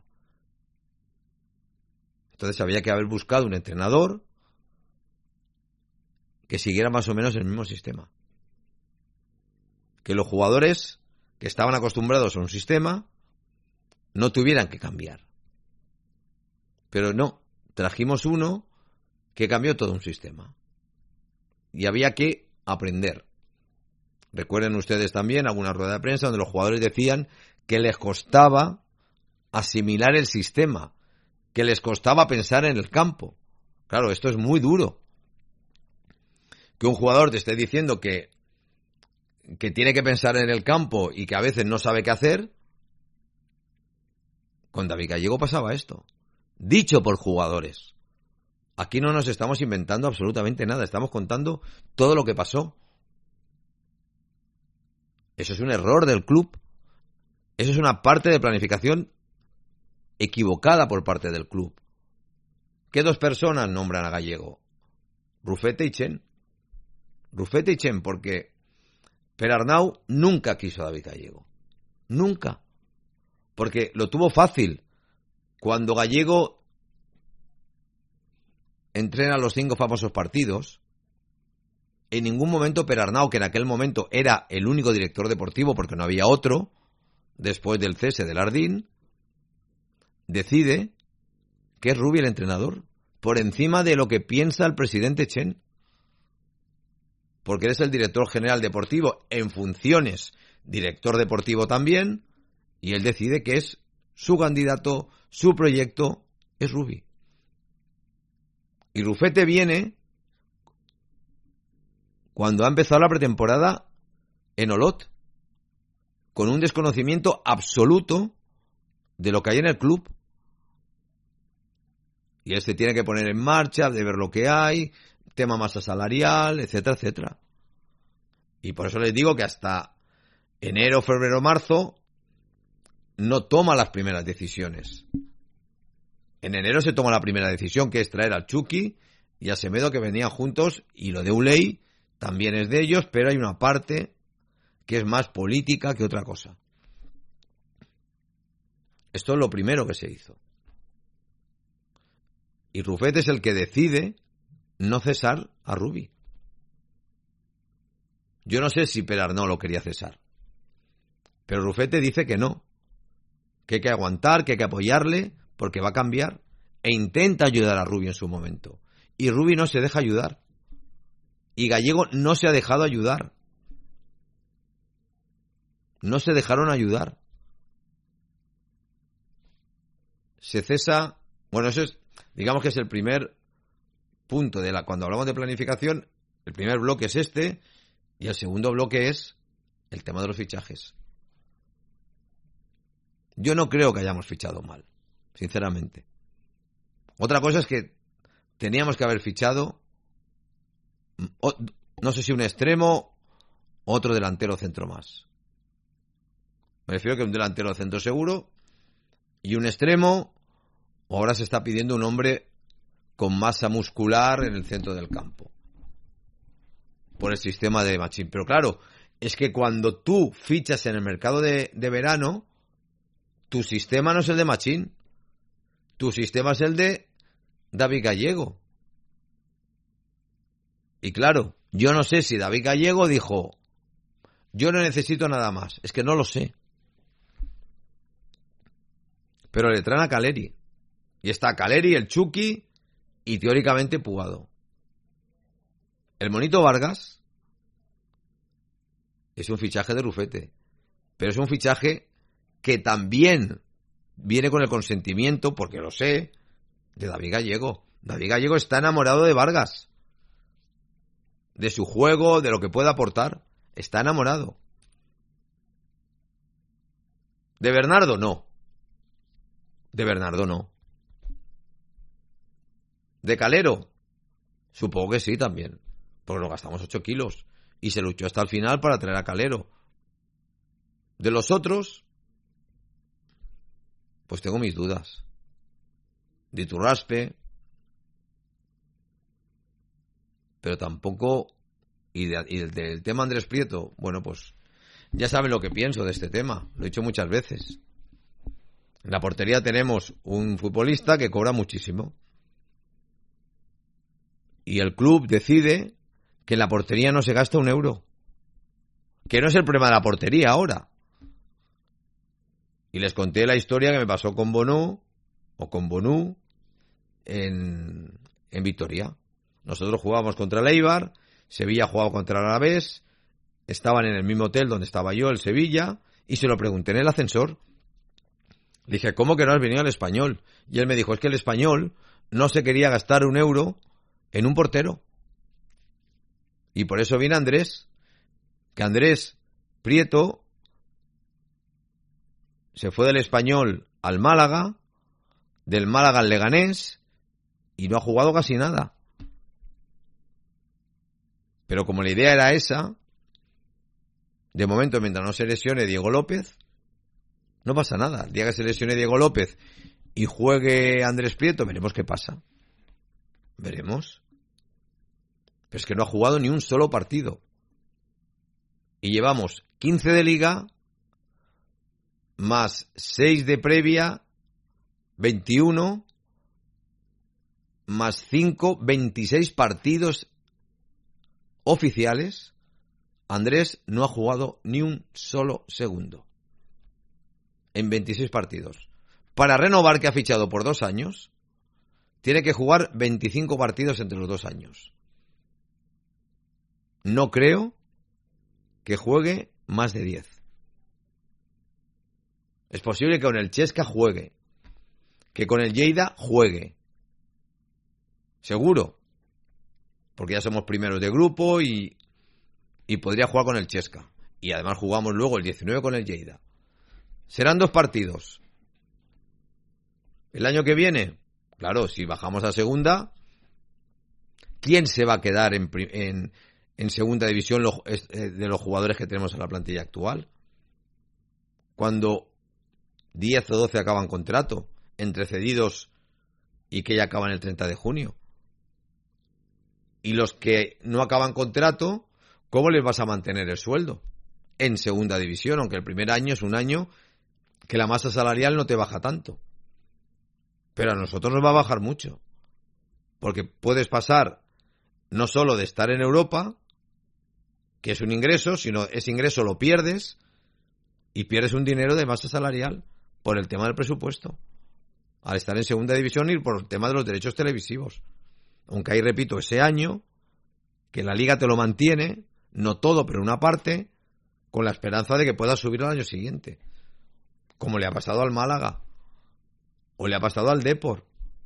Entonces había que haber buscado un entrenador que siguiera más o menos el mismo sistema. Que los jugadores que estaban acostumbrados a un sistema no tuvieran que cambiar. Pero no, trajimos uno que cambió todo un sistema. Y había que aprender. Recuerden ustedes también alguna rueda de prensa donde los jugadores decían que les costaba asimilar el sistema, que les costaba pensar en el campo. Claro, esto es muy duro. Que un jugador te esté diciendo que tiene que pensar en el campo y que a veces no sabe qué hacer. Con David Gallego pasaba esto. Dicho por jugadores. Aquí no nos estamos inventando absolutamente nada. Estamos contando todo lo que pasó. Eso es un error del club. Eso es una parte de planificación equivocada por parte del club. ¿Qué dos personas nombran a Gallego? Rufete y Chen. Rufete y Chen, porque Perarnau nunca quiso a David Gallego. Nunca. Porque lo tuvo fácil. Cuando Gallego entrena los 5 famosos partidos, en ningún momento Perarnau, que en aquel momento era el único director deportivo porque no había otro, después del cese de Lardín, decide que es Rubi el entrenador, por encima de lo que piensa el presidente Chen. Porque él es el director general deportivo, en funciones director deportivo también, y él decide que es su candidato, su proyecto, es Rubi. Y Rufete viene cuando ha empezado la pretemporada en Olot, con un desconocimiento absoluto de lo que hay en el club. Y él se tiene que poner en marcha, de ver lo que hay, tema masa salarial, etcétera, etcétera. Y por eso les digo que hasta enero, febrero, marzo no toma las primeras decisiones. En enero se toma la primera decisión, que es traer al Chucky y a Semedo, que venían juntos, y lo de Uley también es de ellos, pero hay una parte que es más política que otra cosa. Esto es lo primero que se hizo. Y Rufete es el que decide no cesar a Rubi. Yo no sé si Perarnau lo quería cesar, pero Rufete dice que no, que hay que aguantar, que hay que apoyarle, porque va a cambiar, e intenta ayudar a Rubi en su momento. Y Rubi no se deja ayudar. Y Gallego no se ha dejado ayudar. No se dejaron ayudar. Se cesa. Bueno, eso es, digamos que es el primer punto de cuando hablamos de planificación, el primer bloque es este, y el segundo bloque es el tema de los fichajes. Yo no creo que hayamos fichado mal, sinceramente. Otra cosa es que teníamos que haber fichado, no sé si un extremo, otro delantero centro más. Me refiero que un delantero de centro seguro y un extremo. Ahora se está pidiendo un hombre con masa muscular en el centro del campo. Por el sistema de Machín. Pero claro, es que cuando tú fichas en el mercado de verano, tu sistema no es el de Machín. Tu sistema es el de David Gallego. Y claro, yo no sé si David Gallego dijo, yo no necesito nada más. Es que no lo sé. Pero le traen a Caleri. Y está Caleri, el Chucky y teóricamente Pugado. El Monito Vargas es un fichaje de Rufete. Pero es un fichaje que también viene con el consentimiento, porque lo sé, de David Gallego. David Gallego está enamorado de Vargas. De su juego, de lo que puede aportar. Está enamorado. ¿De Bernardo? No. De Bernardo no. ¿De Calero? Supongo que sí también. Porque nos gastamos 8 kilos. Y se luchó hasta el final para traer a Calero. De los otros, pues tengo mis dudas. De Iturraspe. Pero tampoco. Y del tema Andrés Prieto, bueno, pues ya saben lo que pienso de este tema. Lo he dicho muchas veces. En la portería tenemos un futbolista que cobra muchísimo. Y el club decide que en la portería no se gasta un euro. Que no es el problema de la portería ahora. Y les conté la historia que me pasó con Bonú en Vitoria. Nosotros jugábamos contra el Eibar, Sevilla jugaba contra el Alavés, estaban en el mismo hotel donde estaba yo, el Sevilla, y se lo pregunté en el ascensor. Le dije, ¿cómo que no has venido al Español? Y él me dijo, es que el Español no se quería gastar un euro en un portero. Y por eso viene Andrés, que Andrés Prieto se fue del Español al Málaga, del Málaga al Leganés, y no ha jugado casi nada. Pero como la idea era esa, de momento, mientras no se lesione Diego López, no pasa nada. El día que se lesione Diego López y juegue Andrés Prieto, veremos qué pasa. Veremos. Pero es que no ha jugado ni un solo partido. Y llevamos 15 de liga, más 6 de previa, 21, más 5, 26 partidos oficiales. Andrés no ha jugado ni un solo segundo en 26 partidos. Para renovar, que ha fichado por 2 años, tiene que jugar 25 partidos entre los 2 años. No creo que juegue más de 10. Es posible que con el Chesca juegue, que con el Lleida juegue. Seguro. Porque ya somos primeros de grupo y podría jugar con el Chesca. Y además jugamos luego el 19 con el Lleida. Serán 2 partidos. El año que viene, claro, si bajamos a segunda, ¿quién se va a quedar en segunda división de los jugadores que tenemos en la plantilla actual? Cuando 10 o 12 acaban contrato, entre cedidos y que ya acaban el 30 de junio. Y los que no acaban contrato, ¿cómo les vas a mantener el sueldo? En segunda división, aunque el primer año es un año que la masa salarial no te baja tanto. Pero a nosotros nos va a bajar mucho. Porque puedes pasar no solo de estar en Europa, que es un ingreso, sino ese ingreso lo pierdes y pierdes un dinero de masa salarial por el tema del presupuesto. Al estar en segunda división y por el tema de los derechos televisivos. Aunque ahí repito, ese año, que la liga te lo mantiene, no todo, pero una parte, con la esperanza de que puedas subir al año siguiente. Como le ha pasado al Málaga. O le ha pasado al Depor.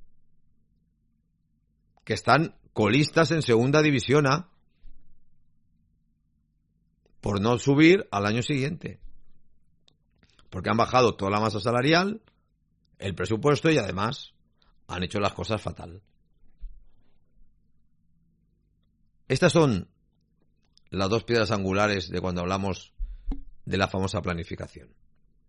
Que están colistas en segunda división A. Por no subir al año siguiente. Porque han bajado toda la masa salarial, el presupuesto y además han hecho las cosas fatal. Estas son las 2 piedras angulares de cuando hablamos de la famosa planificación.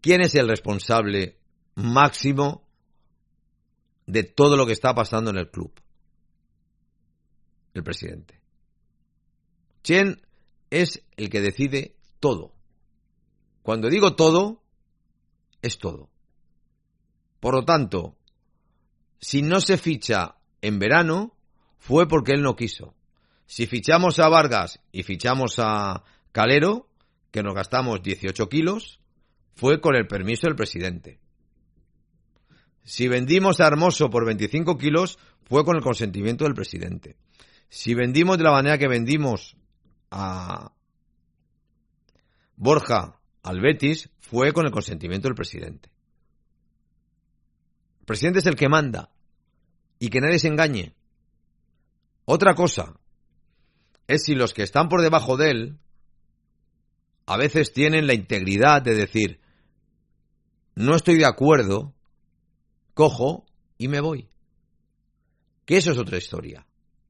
¿quién es el responsable máximo de todo lo que está pasando en el club? El presidente. Chen es el que decide todo. Cuando digo todo, es todo. Por lo tanto, si no se ficha en verano, fue porque él no quiso. Si fichamos a Vargas y fichamos a Calero, que nos gastamos 18 kilos, fue con el permiso del presidente. Si vendimos a Hermoso por 25 kilos, fue con el consentimiento del presidente. Si vendimos de la manera que vendimos a Borja al Betis, fue con el consentimiento del presidente. El presidente es el que manda y que nadie se engañe. Otra cosa es si los que están por debajo de él a veces tienen la integridad de decir: no estoy de acuerdo, cojo y me voy. Que eso es otra historia.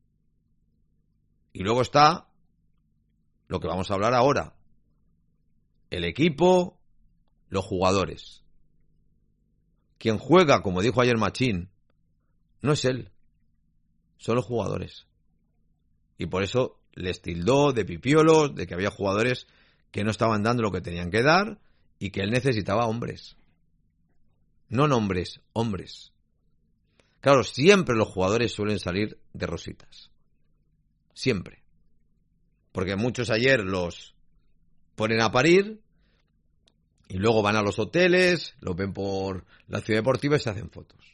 Y luego está lo que vamos a hablar ahora: el equipo, los jugadores. Quien juega, como dijo ayer Machín, no es él, son los jugadores. Y por eso les tildó de pipiolos, de que había jugadores que no estaban dando lo que tenían que dar y que él necesitaba hombres. No nombres, hombres. Claro, siempre los jugadores suelen salir de rositas. Siempre. Porque muchos ayer los ponen a parir y luego van a los hoteles, los ven por la ciudad deportiva y se hacen fotos.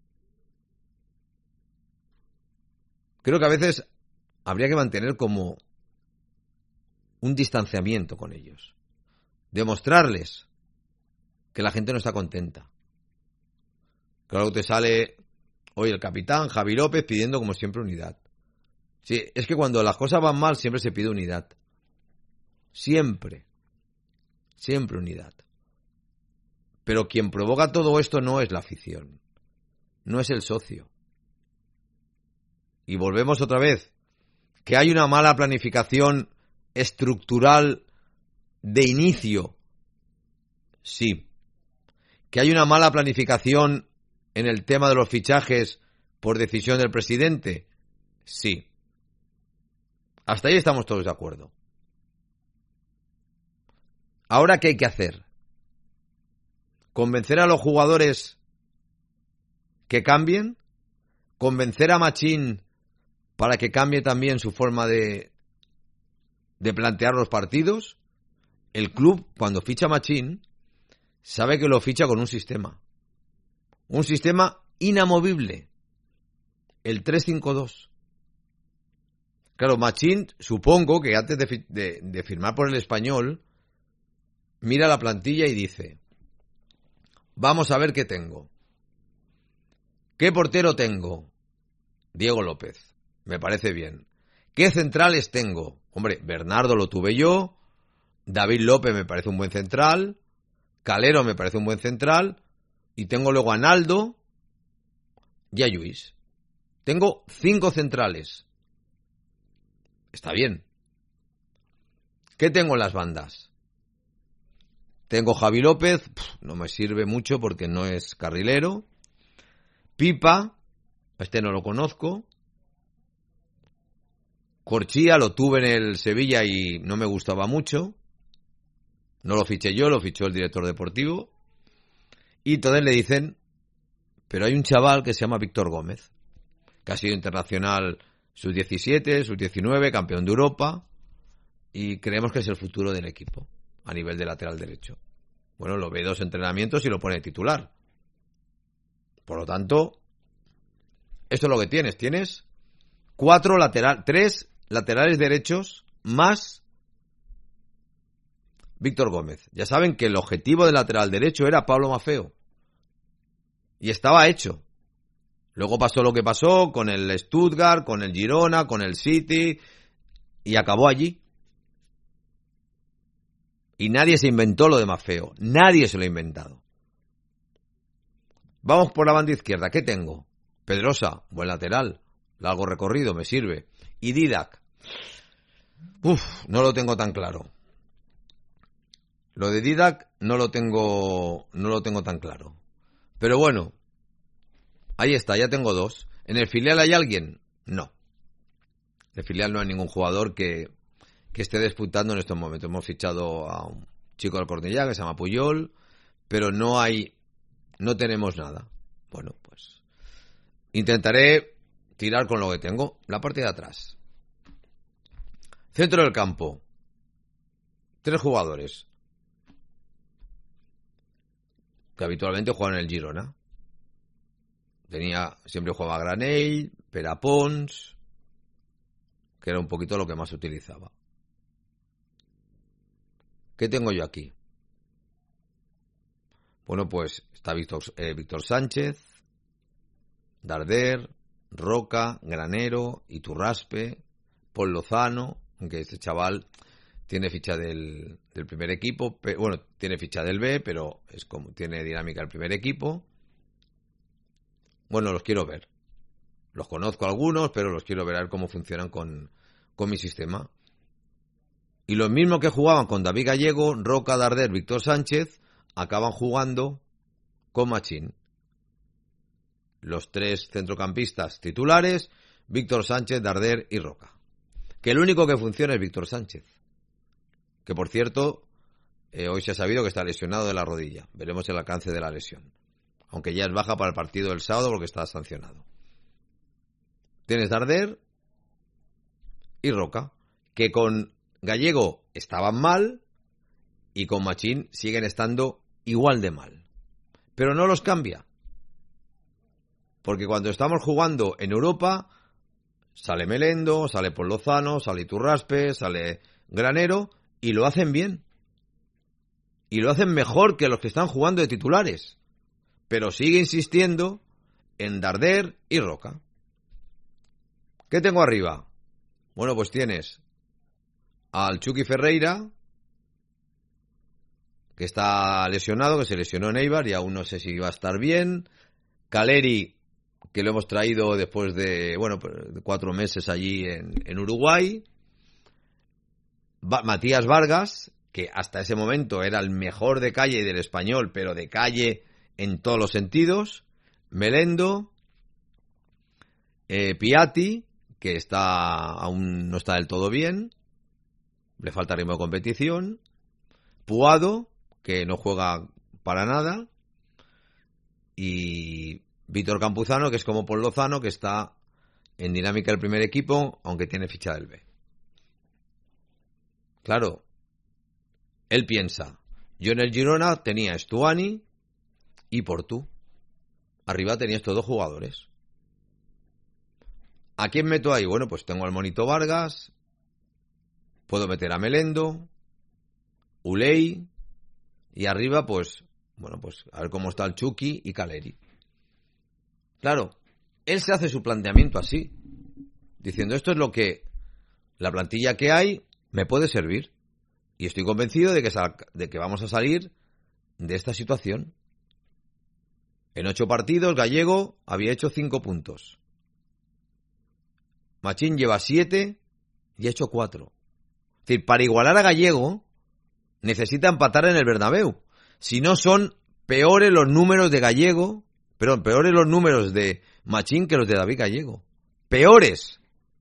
Creo que a veces habría que mantener como un distanciamiento con ellos. Demostrarles que la gente no está contenta. Claro que te sale hoy el capitán Javi López pidiendo como siempre unidad. Sí, es que cuando las cosas van mal siempre se pide unidad. Siempre. Siempre unidad. Pero quien provoca todo esto no es la afición. No es el socio. Y volvemos otra vez. Que hay una mala planificación estructural de inicio. Sí. Que hay una mala planificación en el tema de los fichajes por decisión del presidente. Sí. Hasta ahí estamos todos de acuerdo. Ahora, ¿qué hay que hacer? ¿Convencer a los jugadores que cambien? ¿Convencer a Machín para que cambie también su forma de plantear los partidos? El club, cuando ficha a Machín, sabe que lo ficha con un sistema. Un sistema inamovible. El 3-5-2. Claro, Machín, supongo que antes de firmar por el Español, mira la plantilla y dice: vamos a ver qué tengo. ¿Qué portero tengo? Diego López. Me parece bien. ¿Qué centrales tengo? Hombre, Bernardo lo tuve yo. David López me parece un buen central. Calero me parece un buen central. Y tengo luego a Naldo y a Lluís. Tengo 5 centrales. Está bien. ¿Qué tengo en las bandas? Tengo Javi López, no me sirve mucho porque no es carrilero. Pipa, este no lo conozco. Corchía lo tuve en el Sevilla y no me gustaba mucho. No lo fiché yo, lo fichó el director deportivo. Y entonces le dicen: pero hay un chaval que se llama Víctor Gómez, que ha sido internacional sub-17, sub-19, campeón de Europa, y creemos que es el futuro del equipo a nivel de lateral derecho. Bueno, lo ve 2 entrenamientos y lo pone titular. Por lo tanto, esto es lo que tienes. Tienes 3 laterales derechos más Víctor Gómez. Ya saben que el objetivo del lateral derecho era Pablo Maffeo. Y estaba hecho. Luego pasó lo que pasó con el Stuttgart, con el Girona, con el City, y acabó allí. Y nadie se inventó lo de Maffeo. Nadie se lo ha inventado. Vamos por la banda izquierda. ¿Qué tengo? Pedrosa, buen lateral. Largo recorrido, me sirve. Y Didac. No lo tengo tan claro. Lo de Didac no lo tengo tan claro. Pero bueno, ahí está, ya tengo 2. ¿En el filial hay alguien? No. En el filial no hay ningún jugador que esté disputando en estos momentos. Hemos fichado a un chico del Cornellá que se llama Puyol, pero no tenemos nada. Bueno, pues intentaré tirar con lo que tengo. La parte de atrás. Centro del campo. 3 jugadores que habitualmente juegan en el Girona. Siempre jugaba Granell, Perapons, que era un poquito lo que más utilizaba. ¿Qué tengo yo aquí? Bueno, pues está Víctor Sánchez, Darder, Roca, Granero, Iturraspe, Pol Lozano, aunque este chaval tiene ficha del primer equipo, bueno, tiene ficha del B, pero es como tiene dinámica el primer equipo. Bueno, los quiero ver. Los conozco algunos, pero los quiero ver a ver cómo funcionan con mi sistema. Y los mismos que jugaban con David Gallego, Roca, Darder, Víctor Sánchez, acaban jugando con Machín. Los 3 centrocampistas titulares, Víctor Sánchez, Darder y Roca. Que el único que funciona es Víctor Sánchez. Que por cierto, hoy se ha sabido que está lesionado de la rodilla. Veremos el alcance de la lesión. Aunque ya es baja para el partido del sábado porque está sancionado. Tienes Darder y Roca, que con Gallego estaban mal y con Machín siguen estando igual de mal. Pero no los cambia. Porque cuando estamos jugando en Europa, sale Melendo, sale Pol Lozano, sale Iturraspe, sale Granero, y lo hacen bien. Y lo hacen mejor que los que están jugando de titulares. Pero sigue insistiendo en Darder y Roca. ¿Qué tengo arriba? Bueno, pues tienes al Chucky Ferreira, que está lesionado, que se lesionó en Eibar y aún no sé si va a estar bien. Caleri, que lo hemos traído después de 4 meses allí en Uruguay. Matías Vargas, que hasta ese momento era el mejor de calle y del Español, pero de calle en todos los sentidos. Melendo, Piatti, que aún no está del todo bien, le falta ritmo de competición. Puado, que no juega para nada, y Víctor Campuzano, que es como Pol Lozano, que está en dinámica del primer equipo, aunque tiene ficha del B. Claro, él piensa, yo en el Girona tenía Estuani y Portu. Arriba tenía estos 2 jugadores. ¿A quién meto ahí? Bueno, pues tengo al Monito Vargas, puedo meter a Melendo, Ulei, y arriba pues a ver cómo está el Chucky y Caleri. Claro, él se hace su planteamiento así, diciendo esto es lo que la plantilla que hay me puede servir. Y estoy convencido de que vamos a salir de esta situación. En 8 partidos, Gallego había hecho 5 puntos. Machín lleva 7 y ha hecho 4. Es decir, para igualar a Gallego, necesita empatar en el Bernabéu. Si no, son peores los números de Gallego, peores los números de Machín que los de David Gallego. Peores.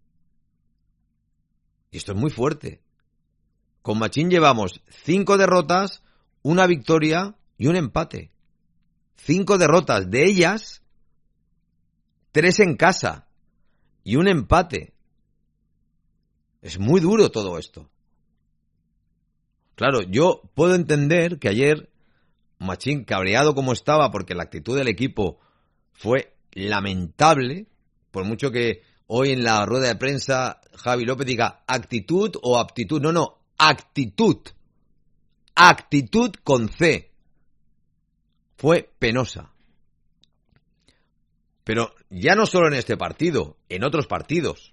Y esto es muy fuerte. Con Machín llevamos 5 derrotas, 1 victoria y 1 empate. 5 derrotas, de ellas 3 en casa y 1 empate. Es muy duro todo esto. Claro, yo puedo entender que ayer Machín, cabreado como estaba porque la actitud del equipo fue lamentable, por mucho que hoy en la rueda de prensa Javi López diga actitud o aptitud. No, actitud. Actitud con C. Fue penosa. Pero ya no solo en este partido, en otros partidos.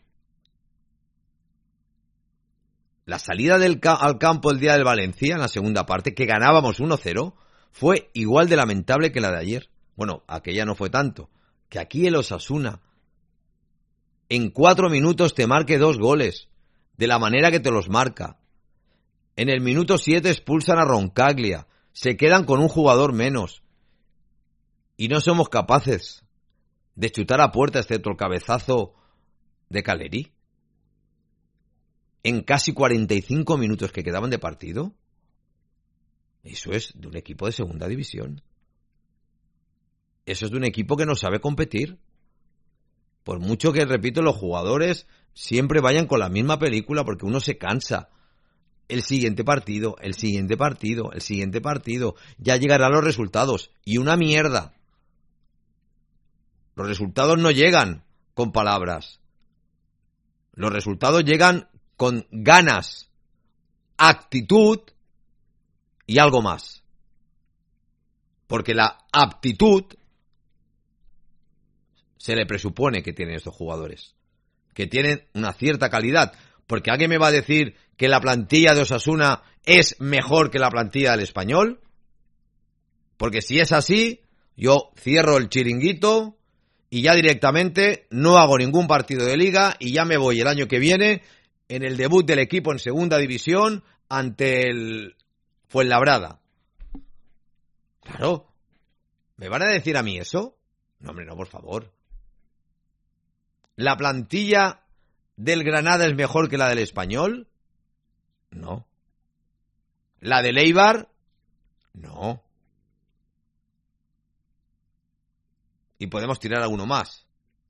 La salida al campo el día del Valencia, en la segunda parte, que ganábamos 1-0, fue igual de lamentable que la de ayer. Bueno, aquella no fue tanto. Que aquí el Osasuna, en 4 minutos te marque 2 goles, de la manera que te los marca. En el minuto 7 expulsan a Roncaglia. Se quedan con un jugador menos. Y no somos capaces de chutar a puerta, excepto el cabezazo de Caleri. En casi 45 minutos que quedaban de partido. Eso es de un equipo de segunda división. Eso es de un equipo que no sabe competir. Por mucho que, repito, los jugadores siempre vayan con la misma película, porque uno se cansa. El siguiente partido, el siguiente partido, el siguiente partido. Ya llegarán los resultados. Y una mierda. Los resultados no llegan con palabras. Los resultados llegan con ganas, actitud y algo más. Porque la aptitud se le presupone que tienen estos jugadores, que tienen una cierta calidad. Porque alguien me va a decir que la plantilla de Osasuna es mejor que la plantilla del Español. Porque si es así, yo cierro el chiringuito y ya directamente no hago ningún partido de liga y ya me voy el año que viene en el debut del equipo en segunda división ante el Fuenlabrada. Claro. ¿Me van a decir a mí eso? No, hombre, no, por favor. ¿La plantilla del Granada es mejor que la del Español? No. ¿La del Eibar? No. Y podemos tirar alguno más.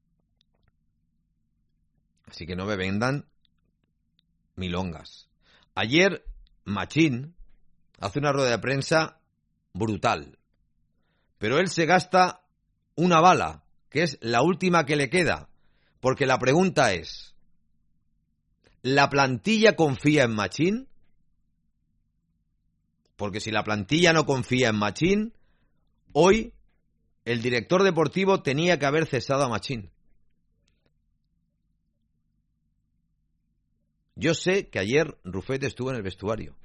Así que no me vendan milongas. Ayer Machín hace una rueda de prensa brutal. Pero él se gasta una bala, que es la última que le queda. Porque la pregunta es, ¿la plantilla confía en Machín? Porque si la plantilla no confía en Machín, hoy el director deportivo tenía que haber cesado a Machín. Yo sé que ayer Rufete estuvo en el vestuario.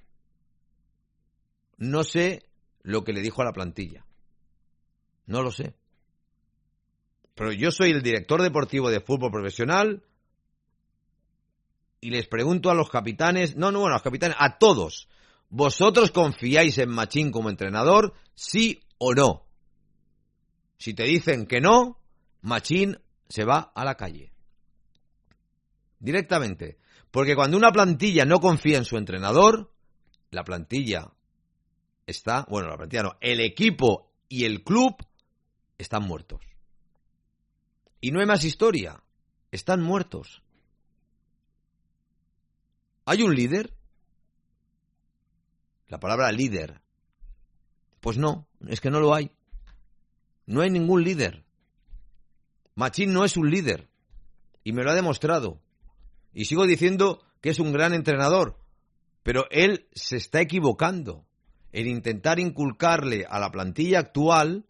No sé lo que le dijo a la plantilla. No lo sé. Pero yo soy el director deportivo de fútbol profesional y les pregunto a los capitanes, a los capitanes, a todos, ¿vosotros confiáis en Machín como entrenador? ¿Sí o no? Si te dicen que no, Machín se va a la calle. Directamente. Porque cuando una plantilla no confía en su entrenador, la plantilla está, la plantilla no, el equipo y el club están muertos. Y no hay más historia. Están muertos. ¿Hay un líder? La palabra líder. Pues no, es que no lo hay. No hay ningún líder. Machín no es un líder. Y me lo ha demostrado. Y sigo diciendo que es un gran entrenador. Pero él se está equivocando en intentar inculcarle a la plantilla actual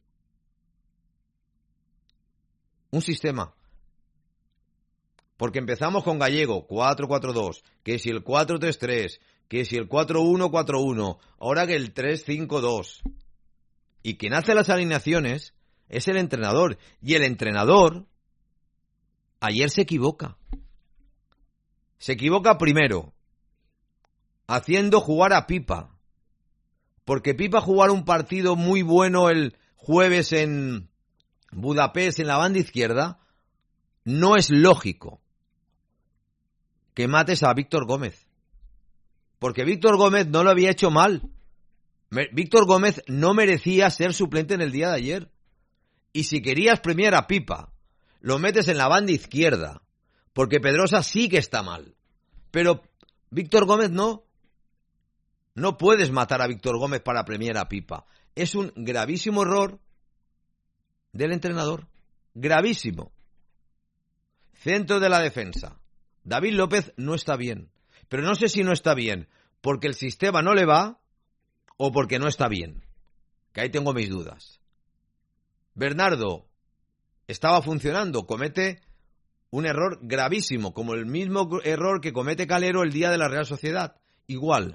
un sistema. Porque empezamos con Gallego, 4-4-2, que si el 4-3-3, que si el 4-1-4-1, ahora que el 3-5-2. Y quien hace las alineaciones es el entrenador. Y el entrenador ayer se equivoca. Se equivoca primero haciendo jugar a Pipa. Porque Pipa jugar un partido muy bueno el jueves en Budapest en la banda izquierda, no es lógico que mates a Víctor Gómez. Porque Víctor Gómez no lo había hecho mal. Víctor Gómez no merecía ser suplente en el día de ayer. Y si querías premiar a Pipa, lo metes en la banda izquierda. Porque Pedrosa sí que está mal. Pero Víctor Gómez no. No puedes matar a Víctor Gómez para premiar a Pipa. Es un gravísimo error del entrenador. Gravísimo. Centro de la defensa. David López no está bien. Pero no sé si no está bien porque el sistema no le va o porque no está bien. Que ahí tengo mis dudas. Bernardo estaba funcionando. Comete un error gravísimo, como el mismo error que comete Calero el día de la Real Sociedad. Igual.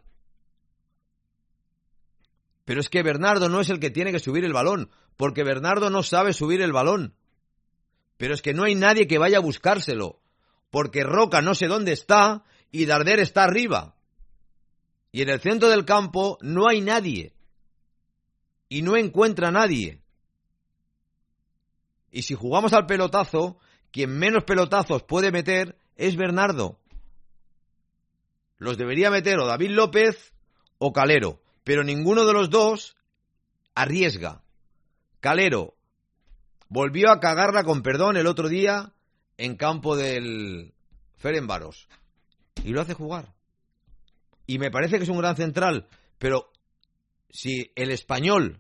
Pero es que Bernardo no es el que tiene que subir el balón, porque Bernardo no sabe subir el balón. Pero es que no hay nadie que vaya a buscárselo, porque Roca no sé dónde está y Darder está arriba. Y en el centro del campo no hay nadie. Y no encuentra a nadie. Y si jugamos al pelotazo, quien menos pelotazos puede meter es Bernardo. Los debería meter o David López o Calero. Pero ninguno de los dos arriesga. Calero volvió a cagarla, con perdón, el otro día en campo del Ferencváros. Y lo hace jugar. Y me parece que es un gran central. Pero si el Español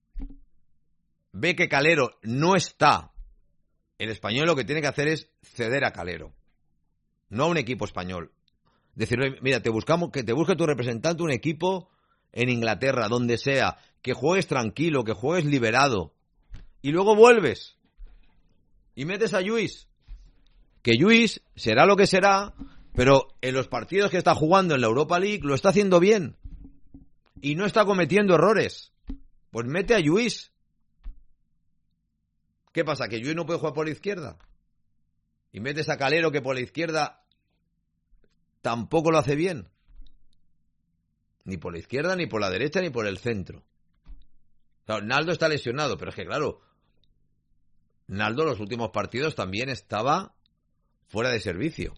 ve que Calero no está, el Español lo que tiene que hacer es ceder a Calero. No a un equipo español. Decirle, mira, que te busque tu representante un equipo en Inglaterra, donde sea, que juegues tranquilo, que juegues liberado. Y luego vuelves. Y metes a Lluís. Que Lluís será lo que será, pero en los partidos que está jugando en la Europa League lo está haciendo bien. Y no está cometiendo errores. Pues mete a Lluís. ¿Qué pasa? ¿Que Lluís no puede jugar por la izquierda? Y metes a Calero, que por la izquierda tampoco lo hace bien. Ni por la izquierda, ni por la derecha, ni por el centro. Claro, Naldo está lesionado, pero es que claro, Naldo en los últimos partidos también estaba fuera de servicio.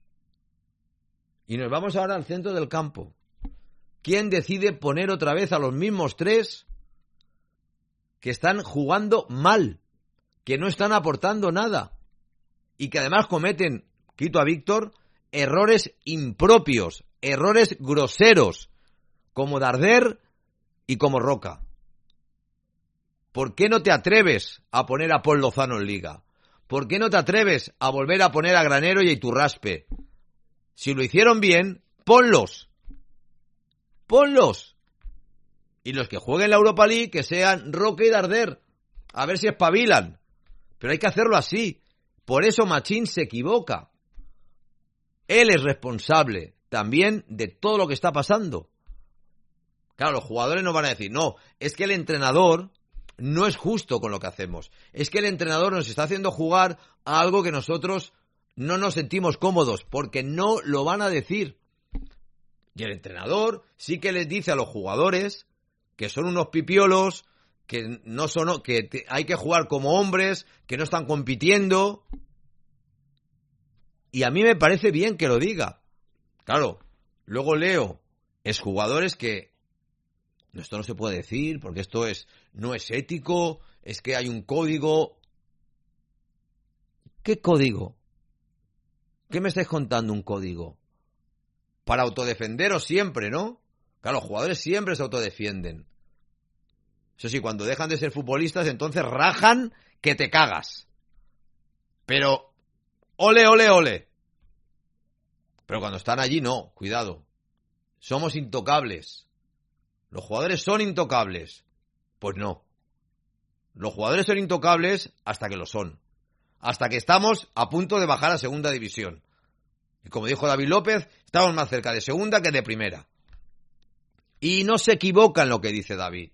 Y nos vamos ahora al centro del campo. ¿Quién decide poner otra vez a los mismos tres que están jugando mal, que no están aportando nada y que además cometen, quito a Víctor, errores impropios, errores groseros, como Darder y como Roca? ¿Por qué no te atreves a poner a Paul Lozano en Liga? ¿Por qué no te atreves a volver a poner a Granero y a Iturraspe? Si lo hicieron bien, ponlos. Ponlos. Y los que jueguen la Europa League, que sean Roca y Darder. A ver si espabilan. Pero hay que hacerlo así. Por eso Machín se equivoca. Él es responsable también de todo lo que está pasando. Claro, los jugadores nos van a decir, no, es que el entrenador no es justo con lo que hacemos. Es que el entrenador nos está haciendo jugar a algo que nosotros no nos sentimos cómodos, porque no lo van a decir. Y el entrenador sí que les dice a los jugadores que son unos pipiolos, que no son, hay que jugar como hombres, que no están compitiendo. Y a mí me parece bien que lo diga. Claro, luego leo exjugadores que esto no se puede decir porque esto no es ético, es que hay un código. ¿Qué código? ¿Qué me estáis contando, un código? Para autodefenderos siempre, ¿no? Claro, los jugadores siempre se autodefienden. Eso sí, cuando dejan de ser futbolistas, entonces rajan que te cagas. Pero, ole, ole, ole. Pero cuando están allí, no, cuidado. Somos intocables. Los jugadores son intocables. Pues no. Los jugadores son intocables hasta que lo son. Hasta que estamos a punto de bajar a segunda división. Y como dijo David López, estamos más cerca de segunda que de primera. Y no se equivoca en lo que dice David.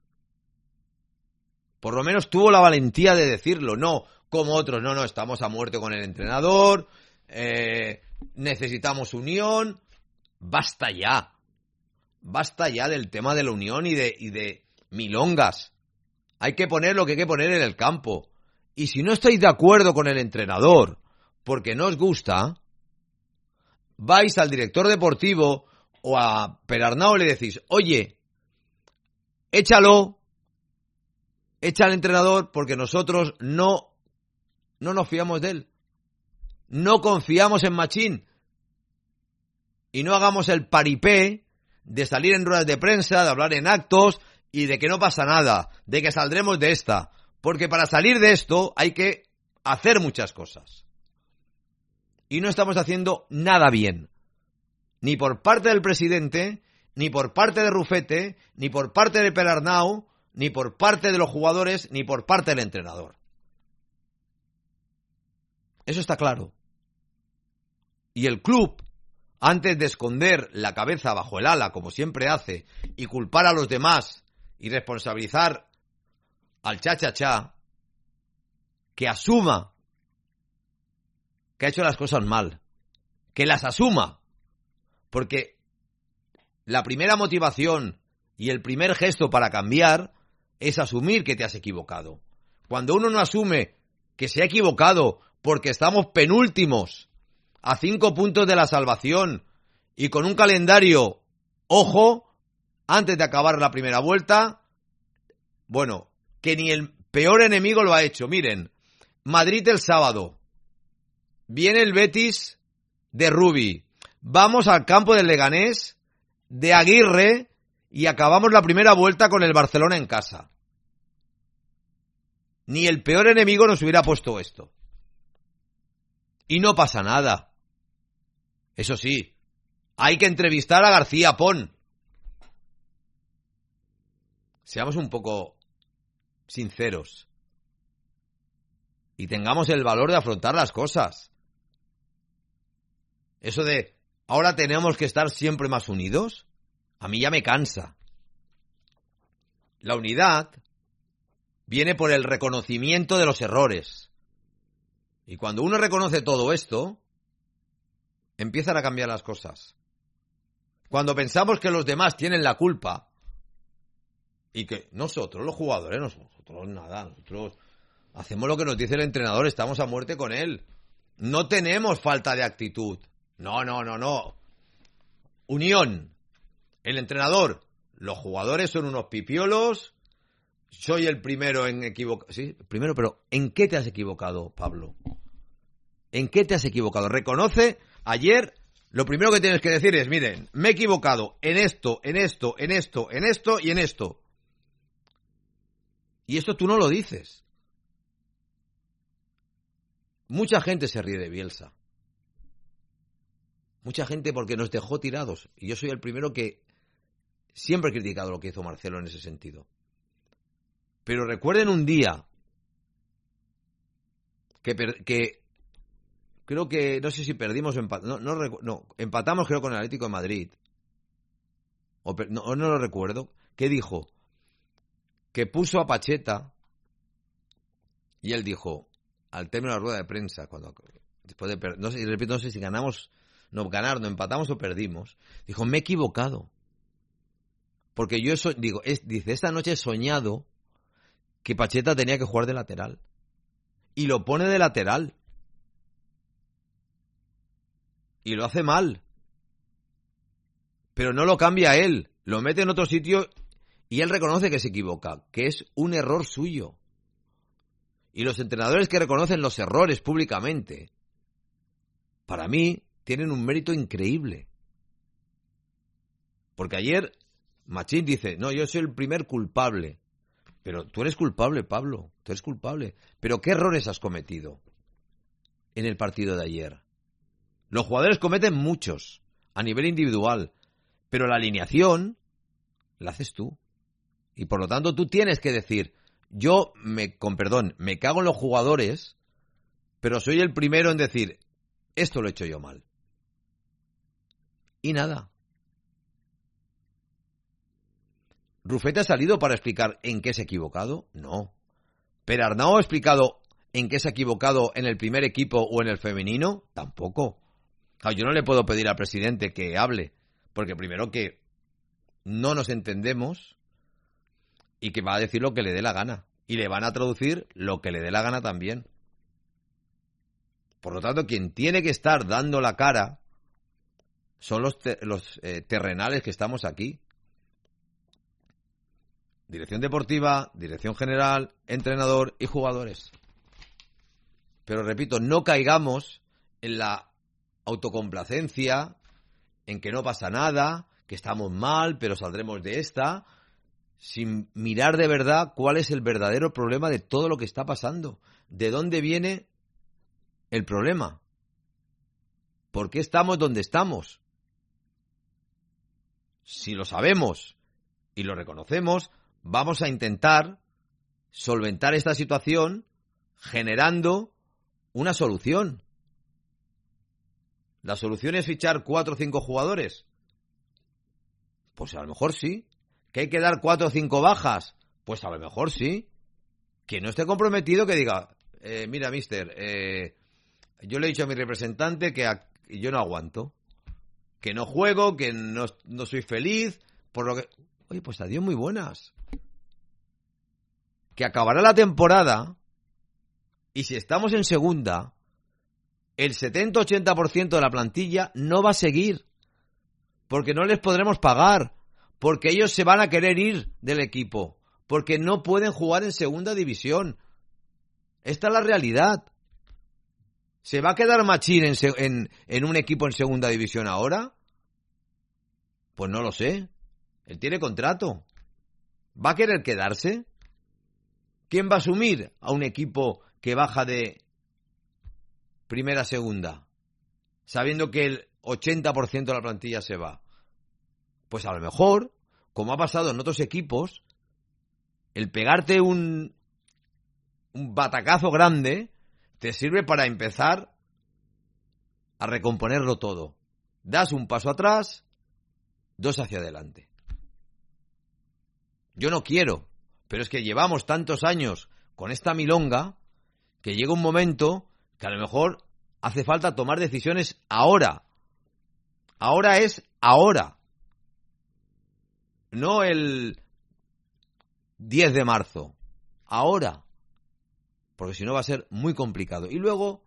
Por lo menos tuvo la valentía de decirlo. No como otros, no, estamos a muerte con el entrenador, necesitamos unión. Basta ya. Basta ya del tema de la unión y de milongas. Hay que poner lo que hay que poner en el campo. Y si no estáis de acuerdo con el entrenador porque no os gusta, vais al director deportivo o a Perarnau y le decís, oye, échalo, echa al entrenador porque nosotros no nos fiamos de él. No confiamos en Machín. Y no hagamos el paripé de salir en ruedas de prensa, de hablar en actos y de que no pasa nada, de que saldremos de esta. Porque para salir de esto hay que hacer muchas cosas. Y no estamos haciendo nada bien. Ni por parte del presidente, ni por parte de Rufete, ni por parte de Perarnau, ni por parte de los jugadores, ni por parte del entrenador. Eso está claro. Y el club, antes de esconder la cabeza bajo el ala, como siempre hace, y culpar a los demás y responsabilizar al cha-cha-cha, que asuma que ha hecho las cosas mal, que las asuma, porque la primera motivación y el primer gesto para cambiar es asumir que te has equivocado. Cuando uno no asume que se ha equivocado porque estamos penúltimos, a 5 puntos de la salvación y con un calendario, ojo, antes de acabar la primera vuelta, bueno, que ni el peor enemigo lo ha hecho. Miren, Madrid el sábado, viene el Betis de Rubi, vamos al campo del Leganés de Aguirre y acabamos la primera vuelta con el Barcelona en casa. Ni el peor enemigo nos hubiera puesto esto. Y no pasa nada. Eso sí, hay que entrevistar a García Pon. Seamos un poco sinceros. Y tengamos el valor de afrontar las cosas. Eso de, ahora tenemos que estar siempre más unidos, a mí ya me cansa. La unidad viene por el reconocimiento de los errores. Y cuando uno reconoce todo esto, empiezan a cambiar las cosas. Cuando pensamos que los demás tienen la culpa, y que nosotros, los jugadores, nosotros nada, nosotros hacemos lo que nos dice el entrenador, estamos a muerte con él. No tenemos falta de actitud. No. Unión. El entrenador. Los jugadores son unos pipiolos. Soy el primero en equivocar. Sí, primero, pero ¿en qué te has equivocado, Pablo? ¿En qué te has equivocado? Reconoce, ayer, lo primero que tienes que decir es, miren, me he equivocado en esto, en esto, en esto, en esto y en esto. Y esto tú no lo dices. Mucha gente se ríe de Bielsa. Mucha gente porque nos dejó tirados. Y yo soy el primero que siempre he criticado lo que hizo Marcelo en ese sentido. Pero recuerden un día que creo que, no sé si perdimos o empatamos, empatamos creo con el Atlético de Madrid. No lo recuerdo. ¿Qué dijo? Que puso a Pacheta y él dijo, al término de la rueda de prensa, después de no sé si ganamos, no empatamos o perdimos, dijo, me he equivocado. Porque yo dice, esta noche he soñado que Pacheta tenía que jugar de lateral. Y lo pone de lateral. Y lo hace mal. Pero no lo cambia él. Lo mete en otro sitio y él reconoce que se equivoca, que es un error suyo. Y los entrenadores que reconocen los errores públicamente, para mí, tienen un mérito increíble. Porque ayer Machín dice, no, yo soy el primer culpable. Pero tú eres culpable, Pablo, tú eres culpable. Pero ¿qué errores has cometido en el partido de ayer? Los jugadores cometen muchos, a nivel individual, pero la alineación la haces tú. Y por lo tanto tú tienes que decir, yo, me cago en los jugadores, pero soy el primero en decir, esto lo he hecho yo mal. Y nada. ¿Rufete ha salido para explicar en qué se ha equivocado? No. ¿Pero Arnau ha explicado en qué se ha equivocado en el primer equipo o en el femenino? Tampoco. Yo no le puedo pedir al presidente que hable, porque primero que no nos entendemos y que va a decir lo que le dé la gana. Y le van a traducir lo que le dé la gana también. Por lo tanto, quien tiene que estar dando la cara son los terrenales que estamos aquí. Dirección deportiva, dirección general, entrenador y jugadores. Pero repito, no caigamos en la autocomplacencia, en que no pasa nada, que estamos mal, pero saldremos de esta, sin mirar de verdad cuál es el verdadero problema de todo lo que está pasando. ¿De dónde viene el problema? ¿Por qué estamos donde estamos? Si lo sabemos y lo reconocemos, vamos a intentar solventar esta situación generando una solución. ¿La solución es fichar 4 o 5 jugadores? Pues a lo mejor sí. ¿Que hay que dar 4 o 5 bajas? Pues a lo mejor sí. Que no esté comprometido, que diga, mira, mister, yo le he dicho a mi representante que yo no aguanto. que no juego, que no soy feliz, por lo que... Oye, pues adiós, muy buenas. Que acabará la temporada y si estamos en segunda, el 70-80% de la plantilla no va a seguir. Porque no les podremos pagar. Porque ellos se van a querer ir del equipo. Porque no pueden jugar en segunda división. Esta es la realidad. ¿Se va a quedar Machín en un equipo en segunda división ahora? Pues no lo sé. Él tiene contrato. ¿Va a querer quedarse? ¿Quién va a asumir a un equipo que baja de primera a segunda? Sabiendo que el 80% de la plantilla se va. Pues a lo mejor, como ha pasado en otros equipos, el pegarte un batacazo grande te sirve para empezar a recomponerlo todo. Das un paso atrás, 2 hacia adelante. Yo no quiero, pero es que llevamos tantos años con esta milonga que llega un momento que a lo mejor hace falta tomar decisiones ahora. Ahora es ahora. No el 10 de marzo. Ahora. Porque si no va a ser muy complicado. Y luego,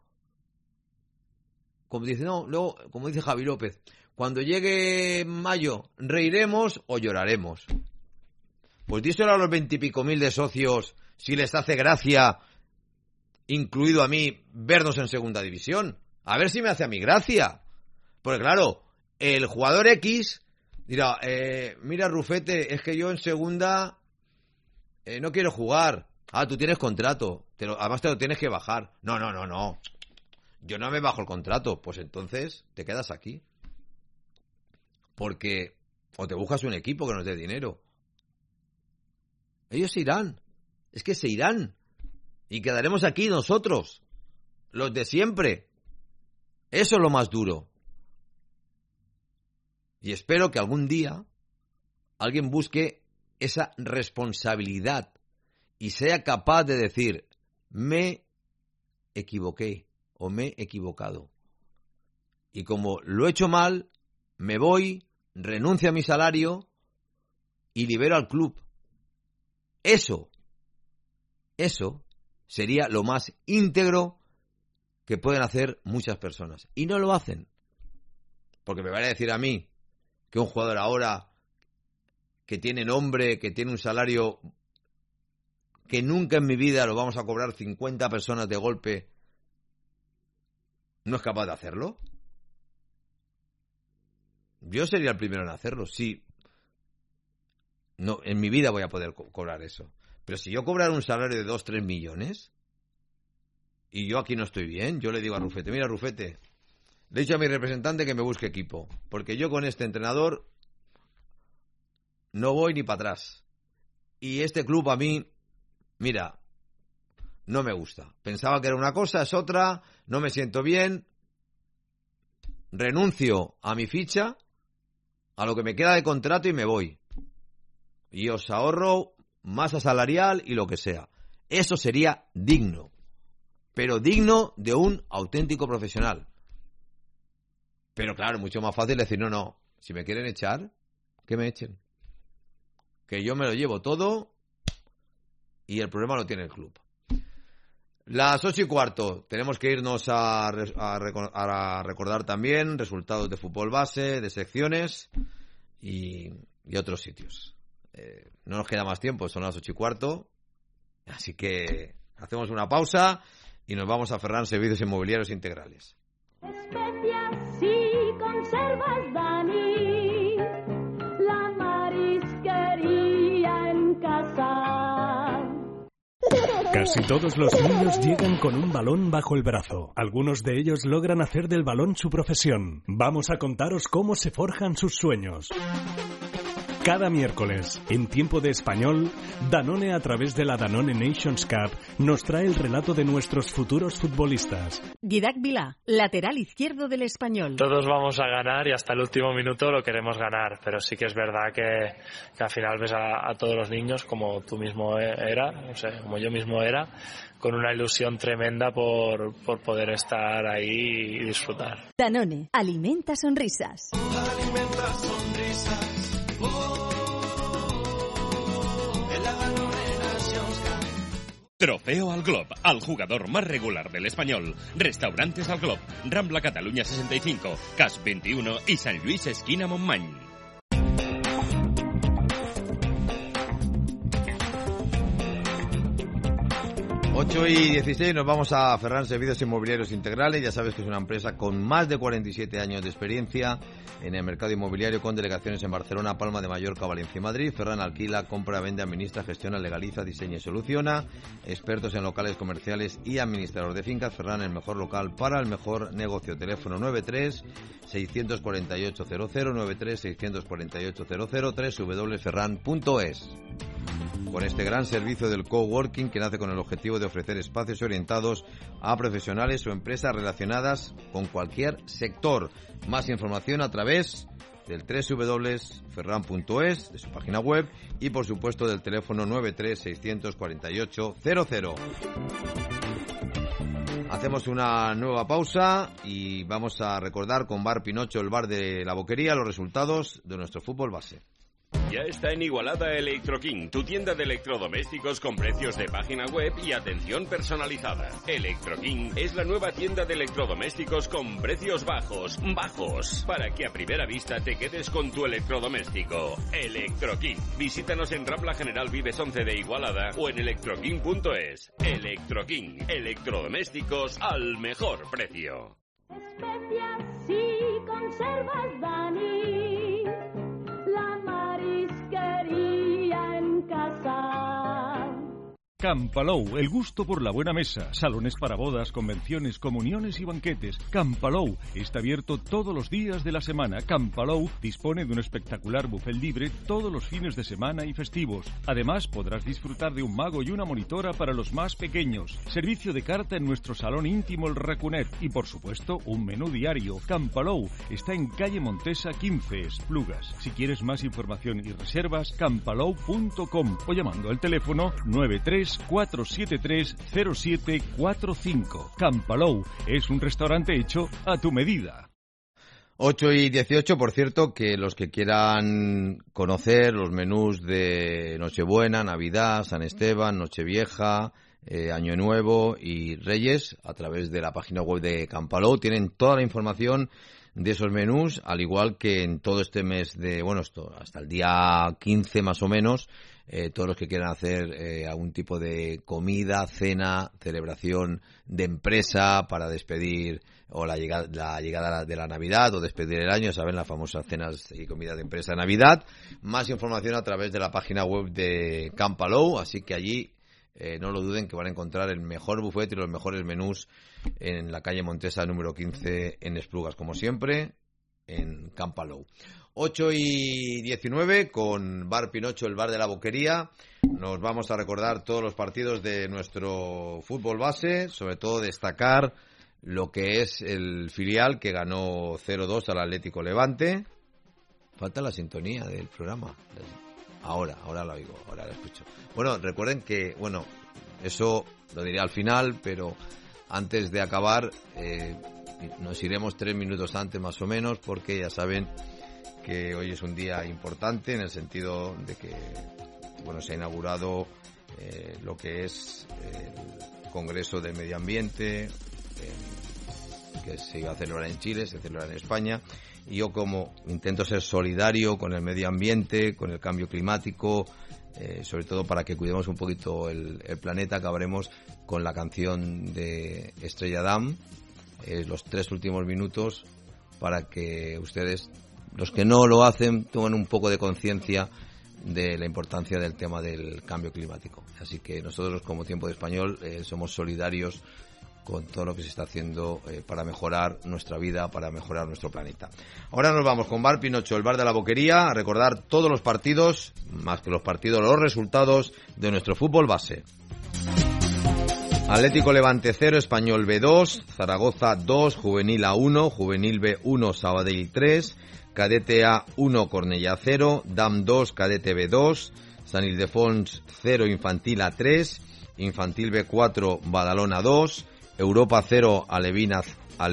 como dice Javi López, cuando llegue mayo, reiremos o lloraremos. Pues díselo a los 20 y pico mil de socios si les hace gracia, incluido a mí, vernos en segunda división. A ver si me hace a mí gracia. Porque claro, el jugador X dirá, mira Rufete, es que yo en segunda no quiero jugar. Ah, tú tienes contrato, además te lo tienes que bajar. No. Yo no me bajo el contrato. Pues entonces te quedas aquí. Porque o te buscas un equipo que nos dé dinero. Ellos se irán. Es que se irán. Y quedaremos aquí nosotros, los de siempre. Eso es lo más duro. Y espero que algún día alguien busque esa responsabilidad y sea capaz de decir, me equivoqué o me he equivocado. Y como lo he hecho mal, me voy, renuncio a mi salario y libero al club. Eso sería lo más íntegro que pueden hacer muchas personas. Y no lo hacen. Porque me van a decir a mí que un jugador ahora que tiene nombre, que tiene un salario que nunca en mi vida lo vamos a cobrar 50 personas de golpe, ¿no es capaz de hacerlo? Yo sería el primero en hacerlo. Sí. No, en mi vida voy a poder cobrar eso. Pero si yo cobrara un salario de 2-3 millones y yo aquí no estoy bien, yo le digo a Rufete, mira Rufete, le he dicho a mi representante que me busque equipo, porque yo con este entrenador no voy ni para atrás. Y este club a mí, mira, no me gusta. Pensaba que era una cosa, es otra, no me siento bien, renuncio a mi ficha, a lo que me queda de contrato y me voy. Y os ahorro masa salarial y lo que sea. Eso sería digno, pero digno de un auténtico profesional. Pero claro, mucho más fácil decir, no, si me quieren echar, que me echen. Que yo me lo llevo todo y el problema lo tiene el club. Las 8:15, tenemos que irnos a recordar también resultados de fútbol base, de secciones y otros sitios. No nos queda más tiempo, son las 8:15, así que hacemos una pausa y nos vamos a Ferran Servicios Inmobiliarios Integrales. Especias y conservas, Dani, la marisquería en casa. Casi todos los niños llegan con un balón bajo el brazo. Algunos de ellos logran hacer del balón su profesión. Vamos a contaros cómo se forjan sus sueños. Cada miércoles, en Tiempo de Español, Danone, a través de la Danone Nations Cup, nos trae el relato de nuestros futuros futbolistas. Didac Vilá, lateral izquierdo del Español. Todos vamos a ganar y hasta el último minuto lo queremos ganar, pero sí que es verdad que al final ves a todos los niños, como tú mismo como yo mismo era, con una ilusión tremenda por poder estar ahí y disfrutar. Danone, alimenta sonrisas. Alimenta sonrisas. Trofeo al Glob, al jugador más regular del Español. Restaurantes al Glob, Rambla Cataluña 65, CAS 21 y San Luis esquina Montmany. 8:16, nos vamos a Ferran Servicios Inmobiliarios Integrales. Ya sabes que es una empresa con más de 47 años de experiencia en el mercado inmobiliario, con delegaciones en Barcelona, Palma de Mallorca, Valencia y Madrid. Ferran alquila, compra, vende, administra, gestiona, legaliza, diseña y soluciona. Expertos en locales comerciales y administrador de fincas. Ferran, el mejor local para el mejor negocio. Teléfono 93-648-00, 93-648-00, www.ferran.es. Con este gran servicio del coworking, que nace con el objetivo de ofrecer espacios orientados a profesionales o empresas relacionadas con cualquier sector. Más información a través del www.ferran.es, de su página web, y por supuesto del teléfono 93-648-00. Hacemos una nueva pausa y vamos a recordar con Bar Pinocho, el bar de la Boquería, los resultados de nuestro fútbol base. Ya está en Igualada Electroking, tu tienda de electrodomésticos con precios de página web y atención personalizada. Electroking es la nueva tienda de electrodomésticos con precios bajos, para que a primera vista te quedes con tu electrodoméstico. Electroking. Visítanos en Rambla General Vives 11 de Igualada o en electroking.es. Electroking, electrodomésticos al mejor precio. Especias y conservas, Dani. En casa. Campalou, el gusto por la buena mesa, salones para bodas, convenciones, comuniones y banquetes. Campalou está abierto todos los días de la semana. Campalou dispone de un espectacular buffet libre todos los fines de semana y festivos. Además, podrás disfrutar de un mago y una monitora para los más pequeños. Servicio de carta en nuestro salón íntimo El Raconet y, por supuesto, un menú diario. Campalou está en calle Montesa 15, Esplugas. Si quieres más información y reservas, campalou.com o llamando al teléfono 93-473-0745. Campalou es un restaurante hecho a tu medida. 8:18, por cierto, que los que quieran conocer los menús de Nochebuena, Navidad, San Esteban, Nochevieja, Año Nuevo y Reyes, a través de la página web de Campalou, tienen toda la información de esos menús, al igual que en todo este mes de, hasta el día 15 más o menos, todos los que quieran hacer algún tipo de comida, cena, celebración de empresa para despedir o la llegada de la Navidad o despedir el año, saben, las famosas cenas y comida de empresa de Navidad. Más información a través de la página web de Campalou, así que allí no lo duden que van a encontrar el mejor buffet y los mejores menús en la calle Montesa número 15 en Esplugas, como siempre, en Campalou. 8:19 con Bar Pinocho, el bar de la Boquería. Nos vamos a recordar todos los partidos de nuestro fútbol base, sobre todo destacar lo que es el filial que ganó 0-2 al Atlético Levante. Falta la sintonía del programa. Ahora la oigo, ahora la escucho. Bueno, recuerden que, eso lo diré al final, pero antes de acabar nos iremos 3 minutos antes más o menos, porque ya saben que hoy es un día importante en el sentido de que se ha inaugurado lo que es el Congreso del Medio Ambiente, que se iba a celebrar en Chile, se celebra en España, y yo, como intento ser solidario con el medio ambiente, con el cambio climático, sobre todo para que cuidemos un poquito el planeta, acabaremos con la canción de Estrella Damm, los 3 últimos minutos, para que ustedes, los que no lo hacen, tomen un poco de conciencia de la importancia del tema del cambio climático. Así que nosotros, como Tiempo de Español, somos solidarios con todo lo que se está haciendo para mejorar nuestra vida, para mejorar nuestro planeta. Ahora nos vamos con Bar Pinocho, el bar de la Boquería, a recordar todos los partidos, más que los partidos, los resultados de nuestro fútbol base. Atlético Levante 0, Español B 2, Zaragoza 2, Juvenil A 1, Juvenil B 1, Sabadell 3, Cadete A 1, Cornellá 0, DAM 2, Cadete B 2, San Ildefons 0, Infantil A 3, Infantil B 4, Badalona 2, Europa 0, Alevina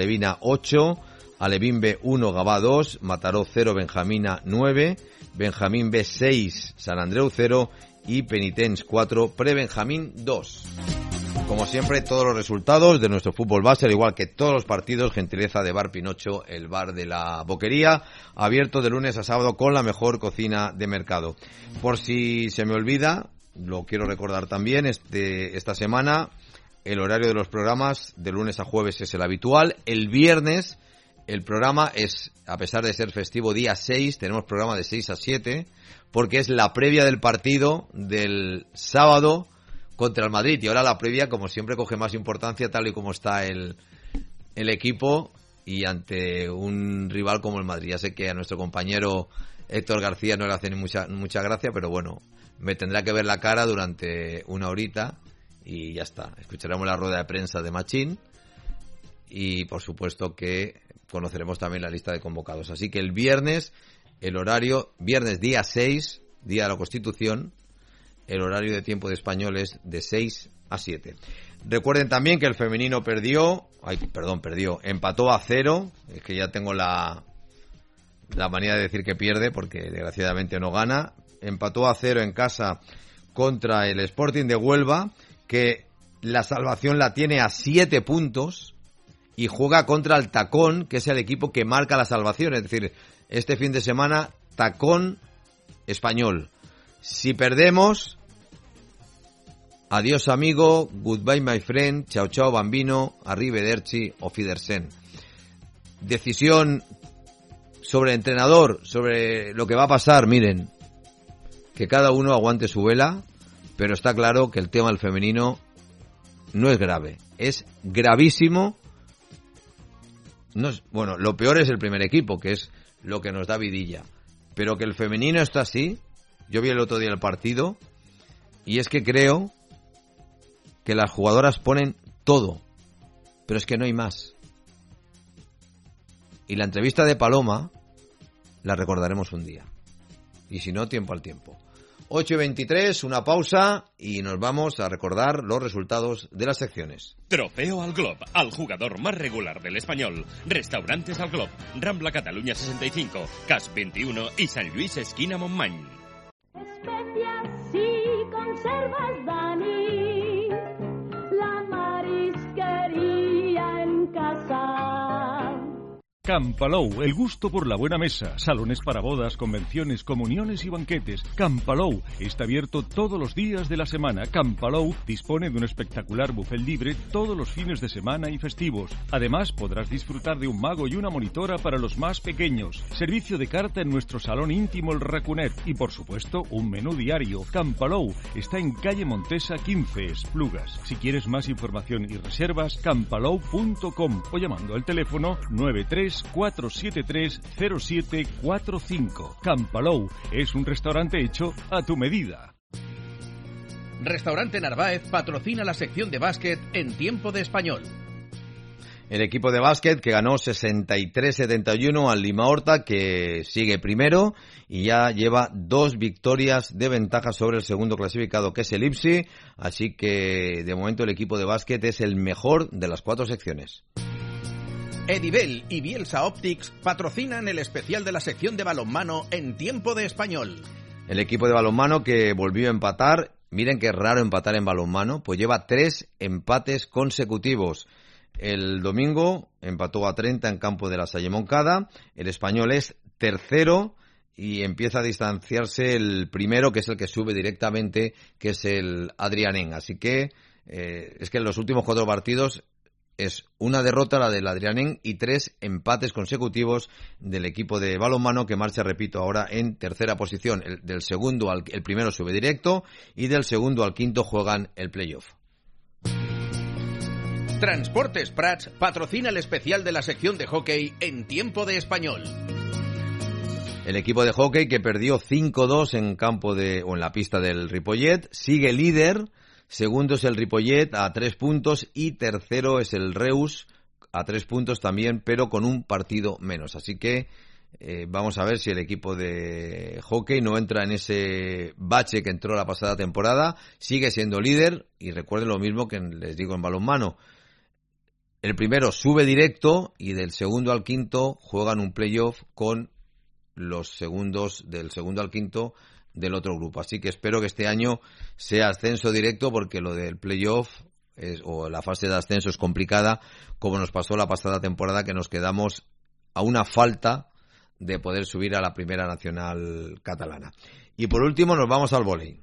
8, Alevín B 1, Gavà 2, Mataró 0, Benjamina 9, Benjamín B 6, Sant Andreu 0 y Penitents 4, Prebenjamín 2. Como siempre, todos los resultados de nuestro fútbol base, al igual que todos los partidos, gentileza de Bar Pinocho, el bar de la Boquería, abierto de lunes a sábado con la mejor cocina de mercado. Por si se me olvida, lo quiero recordar también, esta semana el horario de los programas de lunes a jueves es el habitual. El viernes el programa es, a pesar de ser festivo, día 6, tenemos programa de 6 a 7, porque es la previa del partido del sábado contra el Madrid, y ahora la previa, como siempre, coge más importancia tal y como está el equipo y ante un rival como el Madrid. Ya sé que a nuestro compañero Héctor García no le hace ni mucha gracia, pero bueno, me tendrá que ver la cara durante una horita y ya está. Escucharemos la rueda de prensa de Machín y por supuesto que conoceremos también la lista de convocados. Así que el viernes, el horario, viernes día 6, día de la Constitución, el horario de tiempo de Español es de 6 a 7. Recuerden también que el femenino perdió, empató a 0. Es que ya tengo la manía de decir que pierde porque desgraciadamente no gana. Empató a 0 en casa contra el Sporting de Huelva, que la salvación la tiene a 7 puntos y juega contra el Tacón, que es el equipo que marca la salvación. Es decir, este fin de semana, Tacón Español. Si perdemos, adiós amigo, goodbye my friend, chao chao bambino, arrivederci, auf Wiedersehen. Decisión sobre el entrenador, sobre lo que va a pasar, miren, que cada uno aguante su vela, pero está claro que el tema del femenino no es grave, es gravísimo. No es, bueno, lo peor es el primer equipo, que es lo que nos da vidilla, pero que el femenino está así. Yo vi el otro día el partido y es que creo que las jugadoras ponen todo, pero es que no hay más. Y la entrevista de Paloma la recordaremos un día. Y si no, tiempo al tiempo. 8:23, una pausa y nos vamos a recordar los resultados de las secciones. Trofeo al Glob, al jugador más regular del Español. Restaurantes al Glob, Rambla Cataluña 65, Cas 21 y San Luis esquina Montmany. Especias y conservas, Dani, la marisquería en casa. Campalou, el gusto por la buena mesa, salones para bodas, convenciones, comuniones y banquetes. Campalou está abierto todos los días de la semana. Campalou dispone de un espectacular buffet libre todos los fines de semana y festivos. Además, podrás disfrutar de un mago y una monitora para los más pequeños. Servicio de carta en nuestro salón íntimo El Racunet y, por supuesto, un menú diario. Campalou está en calle Montesa 15, Esplugas. Si quieres más información y reservas, campalou.com o llamando al teléfono 93-473-0745. Campalou es un restaurante hecho a tu medida. Restaurante Narváez patrocina la sección de básquet en Tiempo de Español. El equipo de básquet que ganó 63-71 al Lima Horta, que sigue primero y ya lleva 2 victorias de ventaja sobre el segundo clasificado, que es el IPSI. Así que de momento el equipo de básquet es el mejor de las 4 secciones. Edibel y Bielsa Optics patrocinan el especial de la sección de balonmano en Tiempo de Español. El equipo de balonmano que volvió a empatar, miren que es raro empatar en balonmano, pues lleva 3 empates consecutivos. El domingo empató a 30 en campo de la Salle Moncada, el Español es tercero y empieza a distanciarse el primero, que es el que sube directamente, que es el Adrianen. Así que es que en los últimos 4 partidos es una derrota la del Adrianen y 3 empates consecutivos del equipo de balonmano, que marcha, repito, ahora en tercera posición. Del segundo el primero sube directo y del segundo al quinto juegan el playoff. Transportes Prats patrocina el especial de la sección de hockey en Tiempo de Español. El equipo de hockey que perdió 5-2 en la pista del Ripollet sigue líder. Segundo es el Ripollet a 3 puntos y tercero es el Reus a 3 puntos también, pero con un partido menos. Así que vamos a ver si el equipo de hockey no entra en ese bache que entró la pasada temporada. Sigue siendo líder y recuerden lo mismo que les digo en balonmano. El primero sube directo y del segundo al quinto juegan un playoff con los segundos del segundo al quinto del otro grupo. Así que espero que este año sea ascenso directo, porque lo del playoff o la fase de ascenso es complicada, como nos pasó la pasada temporada, que nos quedamos a una falta de poder subir a la primera nacional catalana. Y por último nos vamos al vóley.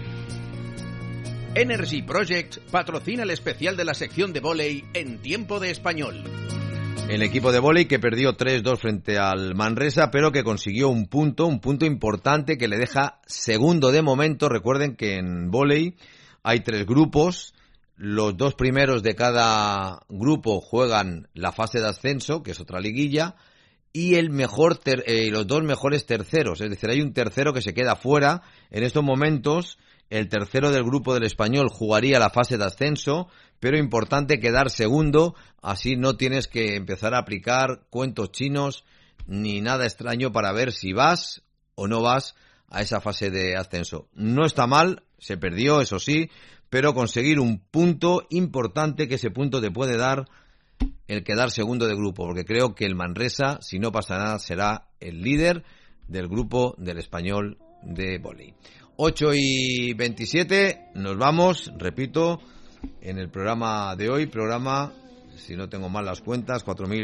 Energy Projects patrocina el especial de la sección de vóley en Tiempo de Español. El equipo de vóley que perdió 3-2 frente al Manresa, pero que consiguió un punto importante que le deja segundo de momento. Recuerden que en vóley hay 3 grupos. Los 2 primeros de cada grupo juegan la fase de ascenso, que es otra liguilla, y los 2 mejores terceros. Es decir, hay un tercero que se queda fuera. En estos momentos, el tercero del grupo del Español jugaría la fase de ascenso, pero importante quedar segundo, así no tienes que empezar a aplicar cuentos chinos ni nada extraño para ver si vas o no vas a esa fase de ascenso. No está mal, se perdió, eso sí, pero conseguir un punto importante, que ese punto te puede dar el quedar segundo de grupo, porque creo que el Manresa, si no pasa nada, será el líder del grupo del Español de vóley. 8:27, nos vamos, repito, en el programa de hoy, si no tengo mal las cuentas,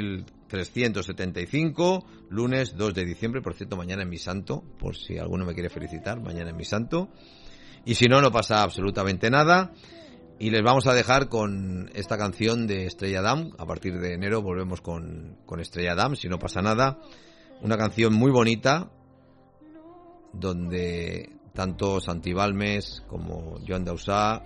4.375, lunes 2 de diciembre, por cierto, mañana es mi santo, por si alguno me quiere felicitar, mañana es mi santo, y si no, no pasa absolutamente nada, y les vamos a dejar con esta canción de Estrella Damm. A partir de enero volvemos con Estrella Damm, si no pasa nada, una canción muy bonita, donde tanto Santi Balmes como Joan Dausà,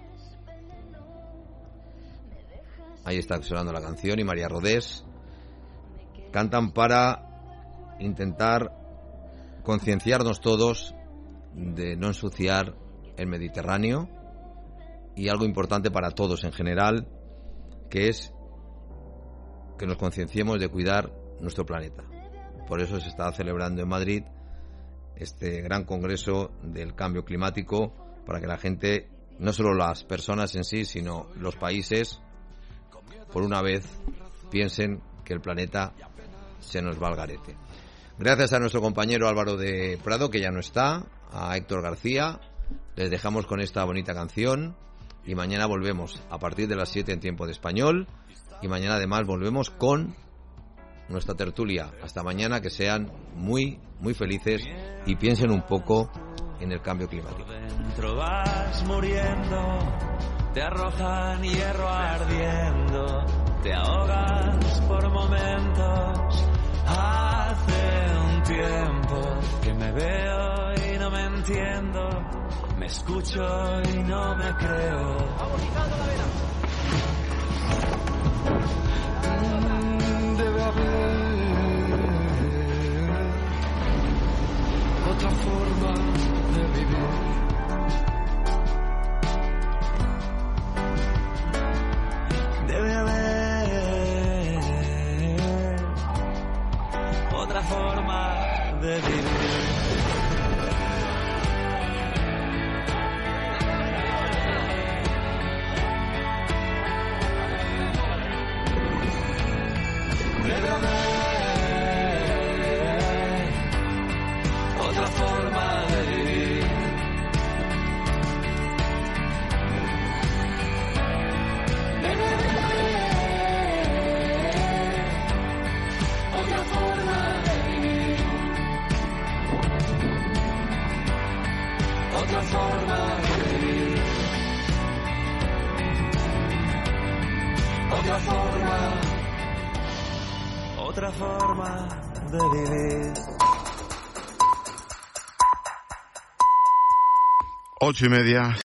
ahí está sonando la canción, y María Rodés, cantan para intentar concienciarnos todos de no ensuciar el Mediterráneo, y algo importante para todos en general, que es que nos concienciemos de cuidar nuestro planeta. Por eso se está celebrando en Madrid este gran congreso del cambio climático, para que la gente, no solo las personas en sí, sino los países, por una vez piensen que el planeta se nos va al garete. Gracias a nuestro compañero Álvaro de Prado, que ya no está, a Héctor García, les dejamos con esta bonita canción, y mañana volvemos a partir de las 7 en Tiempo de Español, y mañana además volvemos con nuestra tertulia. Hasta mañana, que sean muy, muy felices y piensen un poco en el cambio climático. Dentro vas muriendo, te arrojan hierro ardiendo, te ahogas por momentos. Hace un tiempo que me veo y no me entiendo, me escucho y no me creo. Debe haber otra forma de vivir. Debe haber otra forma de vivir. Debe haber otra forma de vivir. Debe haber otra forma de vivir. Otra forma de vivir. Otra forma de vivir. 8:30.